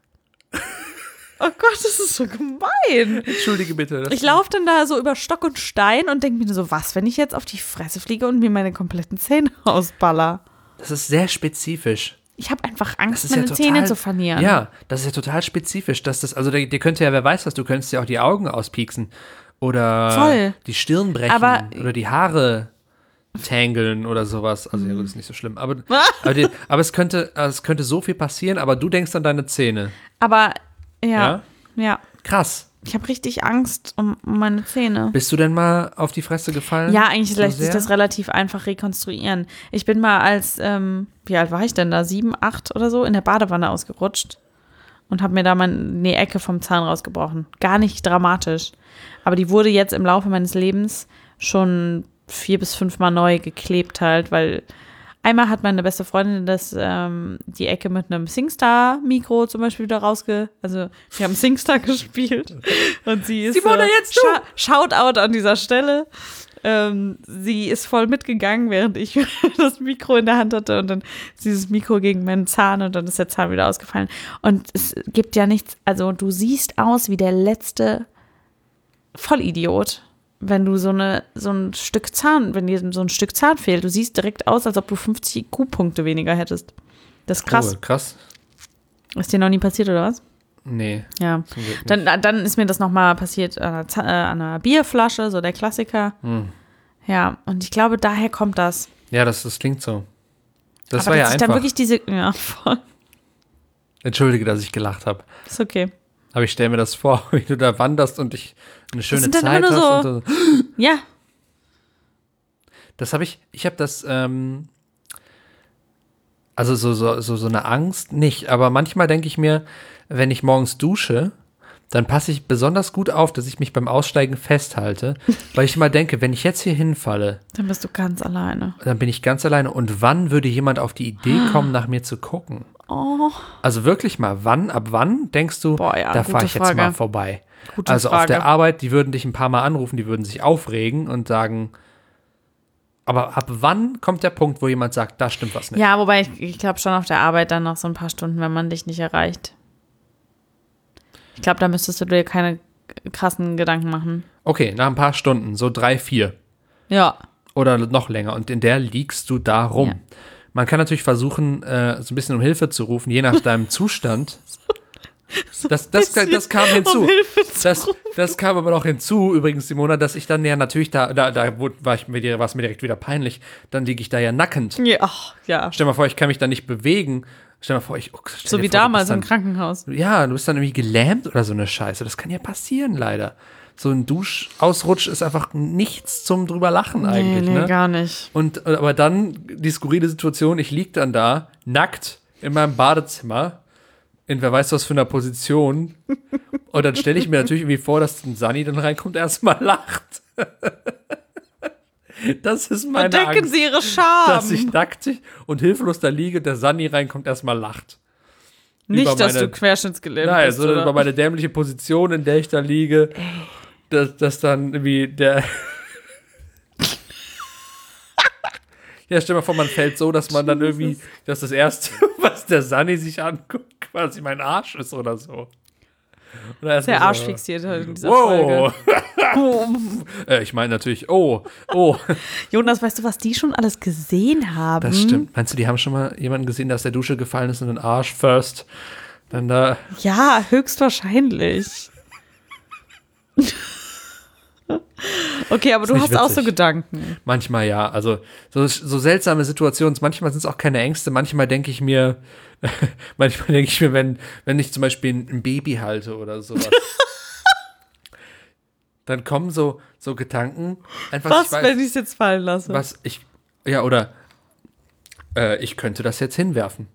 oh Gott, das ist so gemein. Entschuldige bitte. Ich laufe dann da so über Stock und Stein und denke mir so, was, wenn ich jetzt auf die Fresse fliege und mir meine kompletten Zähne ausballer? Das ist sehr spezifisch. Ich habe einfach Das Angst, ist ja meine Zähne zu verlieren. Ja, das ist ja total spezifisch. Also dir könnte ja, wer weiß was, du könntest ja auch die Augen auspieksen. Oder Voll. die Stirn brechen. Aber- oder die Haare tangeln oder sowas. Also ja gut, ist nicht so schlimm. Aber es könnte so viel passieren, aber du denkst an deine Zähne. Aber ja. Krass. Ich habe richtig Angst um meine Zähne. Bist du denn mal auf die Fresse gefallen? Ja, eigentlich So lässt sich sehr? das relativ einfach rekonstruieren. Ich bin mal als, wie alt war ich denn da? 7, 8 oder so, in der Badewanne ausgerutscht und habe mir da die Ecke vom Zahn rausgebrochen. Gar nicht dramatisch. Aber die wurde jetzt im Laufe meines Lebens schon 4 bis 5 Mal neu geklebt halt, weil einmal hat meine beste Freundin die Ecke mit einem SingStar-Mikro zum Beispiel wieder also wir haben SingStar gespielt und sie ist Simone, jetzt du! Shoutout an dieser Stelle. Sie ist voll mitgegangen, während ich das Mikro in der Hand hatte und dann dieses Mikro gegen meinen Zahn und dann ist der Zahn wieder ausgefallen. Und es gibt ja nichts, also du siehst aus wie der letzte Vollidiot, wenn du wenn dir so ein Stück Zahn fehlt. Du siehst direkt aus, als ob du 50 IQ-Punkte weniger hättest. Das ist krass. Oh, krass. Ist dir noch nie passiert, oder was? Nee. Ja. Zum Glück nicht. Dann ist mir das nochmal passiert an einer Bierflasche, so der Klassiker. Ja, und ich glaube, daher kommt das. Ja, das klingt so. Das Aber war ja dass ich einfach. dann wirklich ja, voll. Entschuldige, dass ich gelacht habe. Ist okay. Aber ich stelle mir das vor, wie du da wanderst und dich eine schöne sind dann Zeit immer nur hast. so- Und Ja, das habe ich habe das, also so eine Angst nicht, aber manchmal denke ich mir, wenn ich morgens dusche, dann passe ich besonders gut auf, dass ich mich beim Aussteigen festhalte, weil ich immer denke, wenn ich jetzt hier hinfalle, dann bist du ganz alleine. dann bin ich ganz alleine und wann würde jemand auf die Idee kommen, nach mir zu gucken? Oh, Also wirklich mal, ab wann denkst du, Boah, ja, da gute fahre ich jetzt Frage. mal vorbei? gute Also Frage. auf der Arbeit, die würden dich ein paar Mal anrufen, die würden sich aufregen und sagen, aber ab wann kommt der Punkt, wo jemand sagt, da stimmt was nicht? Ja, wobei ich glaube schon auf der Arbeit dann noch so ein paar Stunden, wenn man dich nicht erreicht. Ich glaube, da müsstest du dir keine krassen Gedanken machen. Okay, nach ein paar Stunden, so 3, 4 Ja. oder noch länger und in der liegst du da rum. Ja. Man kann natürlich versuchen, so ein bisschen um Hilfe zu rufen, je nach deinem Zustand. Das kam hinzu. Das kam aber noch hinzu, übrigens, Simona, dass ich dann ja natürlich war es mir direkt wieder peinlich, dann liege ich da ja nackend. Ja, ach, ja. Stell dir mal vor, ich kann mich da nicht bewegen. Stell dir mal vor, stell So dir wie vor, damals du im bist dann, Krankenhaus. ja, du bist dann irgendwie gelähmt oder so eine Scheiße. Das kann ja passieren, leider. So ein Duschausrutsch ist einfach nichts zum drüber lachen eigentlich, Nee, ne? gar nicht. Aber dann die skurrile Situation, ich lieg dann da, nackt, in meinem Badezimmer, in wer weiß was für einer Position. Und dann stelle ich mir natürlich irgendwie vor, dass ein Sunny dann reinkommt, erstmal lacht. Das ist meine Verdecken Angst, Sie Ihre dass ich Scham. nackt und hilflos da liege, der Sunny reinkommt, erstmal lacht. über Nicht, dass meine- du querschnittsgelähmt Nein, bist, also oder? über meine dämliche Position, in der ich da liege, dass dann irgendwie der. Ja, stell dir mal vor, man fällt so, dass man dann irgendwie, dass das Erste, was der Sunny sich anguckt, quasi mein Arsch ist oder so. Und erst Der mal Arsch so, fixiert halt in dieser Wow. Folge. Ich meine natürlich, oh. Jonas, weißt du, was die schon alles gesehen haben? Das stimmt. Meinst du, die haben schon mal jemanden gesehen, der aus der Dusche gefallen ist und den Arsch first dann da. Ja, höchstwahrscheinlich. Okay, aber Ist du nicht hast auch so witzig. Gedanken. Manchmal ja, also so seltsame Situationen, manchmal sind es auch keine Ängste, manchmal denke ich mir, wenn ich zum Beispiel ein Baby halte oder sowas, dann kommen so Gedanken, einfach, Was, ich weiß, wenn ich es jetzt fallen lasse? ich könnte das jetzt hinwerfen.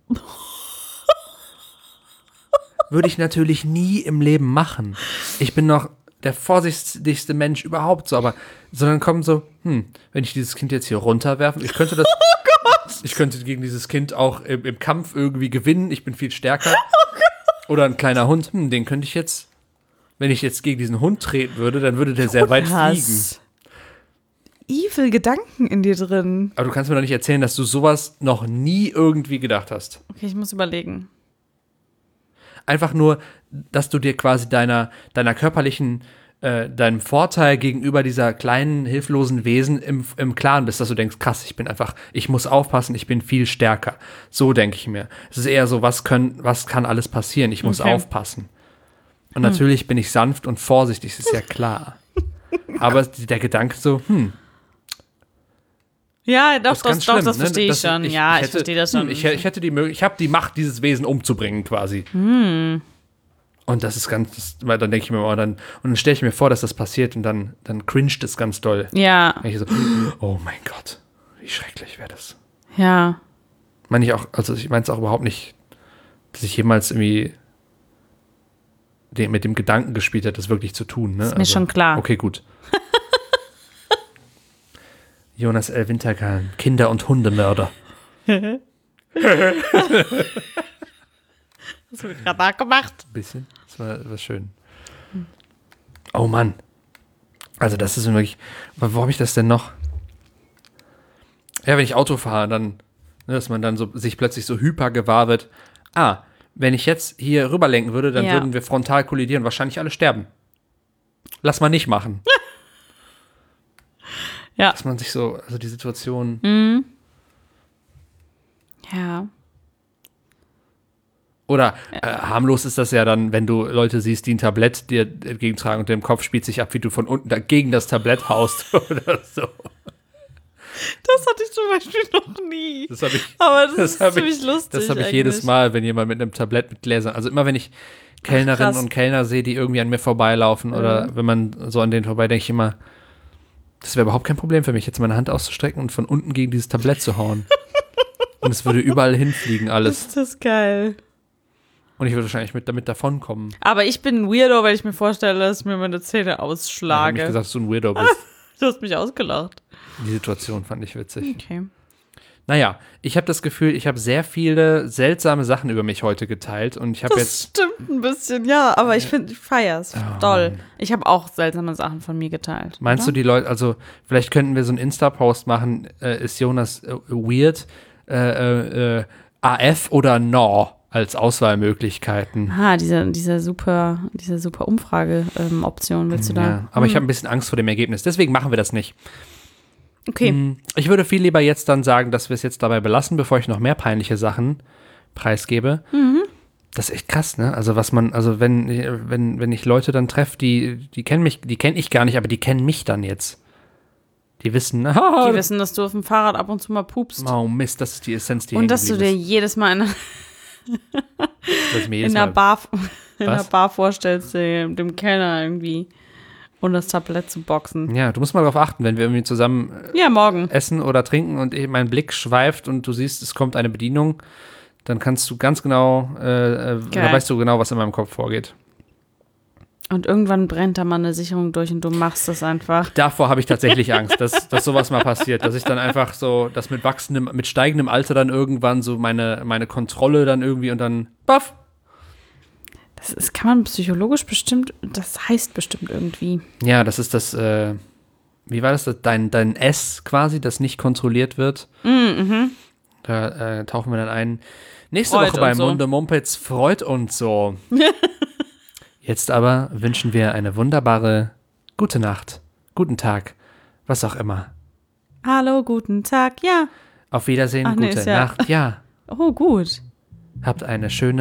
Würde ich natürlich nie im Leben machen. Ich bin noch der vorsichtigste Mensch überhaupt so, aber sondern kommen so, wenn ich dieses Kind jetzt hier runterwerfen, ich könnte das, ich könnte gegen dieses Kind auch im Kampf irgendwie gewinnen, ich bin viel stärker. Oder ein kleiner Hund, den könnte ich jetzt, wenn ich jetzt gegen diesen Hund treten würde, dann würde der sehr weit fliegen. Evil Gedanken in dir drin. Aber du kannst mir doch nicht erzählen, dass du sowas noch nie irgendwie gedacht hast. Okay, ich muss überlegen. Einfach nur, dass du dir quasi deiner körperlichen, deinem Vorteil gegenüber dieser kleinen, hilflosen Wesen im Klaren bist, dass du denkst, krass, ich muss aufpassen, ich bin viel stärker. So denke ich mir. Es ist eher so, was kann alles passieren? Ich muss aufpassen. Und natürlich bin ich sanft und vorsichtig, ist ja klar. Aber der Gedanke so, Ja, doch, ist ganz das schlimm, verstehe ich schon. Ich verstehe das schon. Ich hätte ich habe die Macht, dieses Wesen umzubringen, quasi. Und das ist weil dann denke ich mir, und dann stelle ich mir vor, dass das passiert und dann cringet es ganz doll. Ja, Wenn ich so, oh mein Gott, wie schrecklich wäre das. ja. Ich meine es auch überhaupt nicht, dass ich jemals irgendwie mit dem Gedanken gespielt habe, das wirklich zu tun. Ne? Ist mir schon klar. Okay, gut. Jonas L. Winterkahn, Kinder- und Hundemörder. Hast du gerade nachgemacht? Ein bisschen. Das war schön. Oh Mann. Also das ist wirklich, wo habe ich das denn noch? Ja, wenn ich Auto fahre, dann, dass man dann so sich plötzlich so hyper gewahr wird. Wenn ich jetzt hier rüberlenken würde, dann würden wir frontal kollidieren, wahrscheinlich alle sterben. Lass mal nicht machen. Ja. Dass man sich so, also die Situation. Ja. Oder harmlos ist das ja dann, wenn du Leute siehst, die ein Tablett dir entgegentragen und im Kopf spielt sich ab, wie du von unten gegen das Tablett haust oder so. Das hatte ich zum Beispiel noch nie. Das habe ich. Aber das ist ziemlich lustig. Das habe ich jedes Mal, wenn jemand mit einem Tablett mit Gläsern. Also immer, wenn ich Kellnerinnen und Kellner sehe, die irgendwie an mir vorbeilaufen oder wenn man so an denen vorbei, denke ich immer, das wäre überhaupt kein Problem für mich, jetzt meine Hand auszustrecken und von unten gegen dieses Tablett zu hauen. Und es würde überall hinfliegen, alles. Ist das geil. Und ich würde wahrscheinlich damit davonkommen. Aber ich bin ein Weirdo, weil ich mir vorstelle, dass ich mir meine Zähne Ich habe ausschlage. nicht gesagt, dass du ein Weirdo bist. Du hast mich ausgelacht. Die Situation fand ich witzig. Okay. Naja, ich habe das Gefühl, ich habe sehr viele seltsame Sachen über mich heute geteilt und ich habe Das jetzt. stimmt ein bisschen, ja, aber ich feier's doll. Ich habe auch seltsame Sachen von mir geteilt. Meinst du, die Leute, also vielleicht könnten wir so einen Insta-Post machen, ist Jonas weird, AF oder No als Auswahlmöglichkeiten? Diese super Umfrage-Option willst du da? Ja, aber ich habe ein bisschen Angst vor dem Ergebnis, deswegen machen wir das nicht. Okay. Ich würde viel lieber jetzt dann sagen, dass wir es jetzt dabei belassen, bevor ich noch mehr peinliche Sachen preisgebe. Das ist echt krass, ne? Also wenn ich Leute dann treffe, die kennen ich gar nicht, aber die kennen mich dann jetzt. Die wissen, Die wissen, dass du auf dem Fahrrad ab und zu mal pupst. Oh Mist, das ist die Essenz, die Und dass du dir hängen jedes Mal geblieben ist. in der Bar vorstellst, dem Kellner irgendwie und das Tablett zu boxen. Ja, du musst mal darauf achten, wenn wir irgendwie zusammen Ja, morgen. essen oder trinken und mein Blick schweift und du siehst, es kommt eine Bedienung, dann kannst du ganz genau, da weißt du genau, was in meinem Kopf vorgeht. Und irgendwann brennt da mal eine Sicherung durch und du machst das einfach. Davor habe ich tatsächlich Angst, dass sowas mal passiert, dass ich dann einfach so, dass mit steigendem Alter dann irgendwann so meine Kontrolle dann irgendwie und dann, baff. Das kann man psychologisch bestimmt, das heißt bestimmt irgendwie. Ja, das ist das, wie war das, dein S quasi, das nicht kontrolliert wird. Da tauchen wir dann ein. Nächste Freud Woche bei und so. Munde Mumpitz, Freud und so. Jetzt aber wünschen wir eine wunderbare gute Nacht, guten Tag, was auch immer. Hallo, guten Tag, ja. Auf Wiedersehen, Ach, nee, gute ist ja- Nacht, ja. Oh, gut. Habt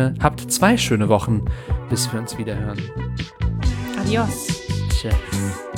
2 schöne Wochen, bis wir uns wieder hören. Adios. Tschüss.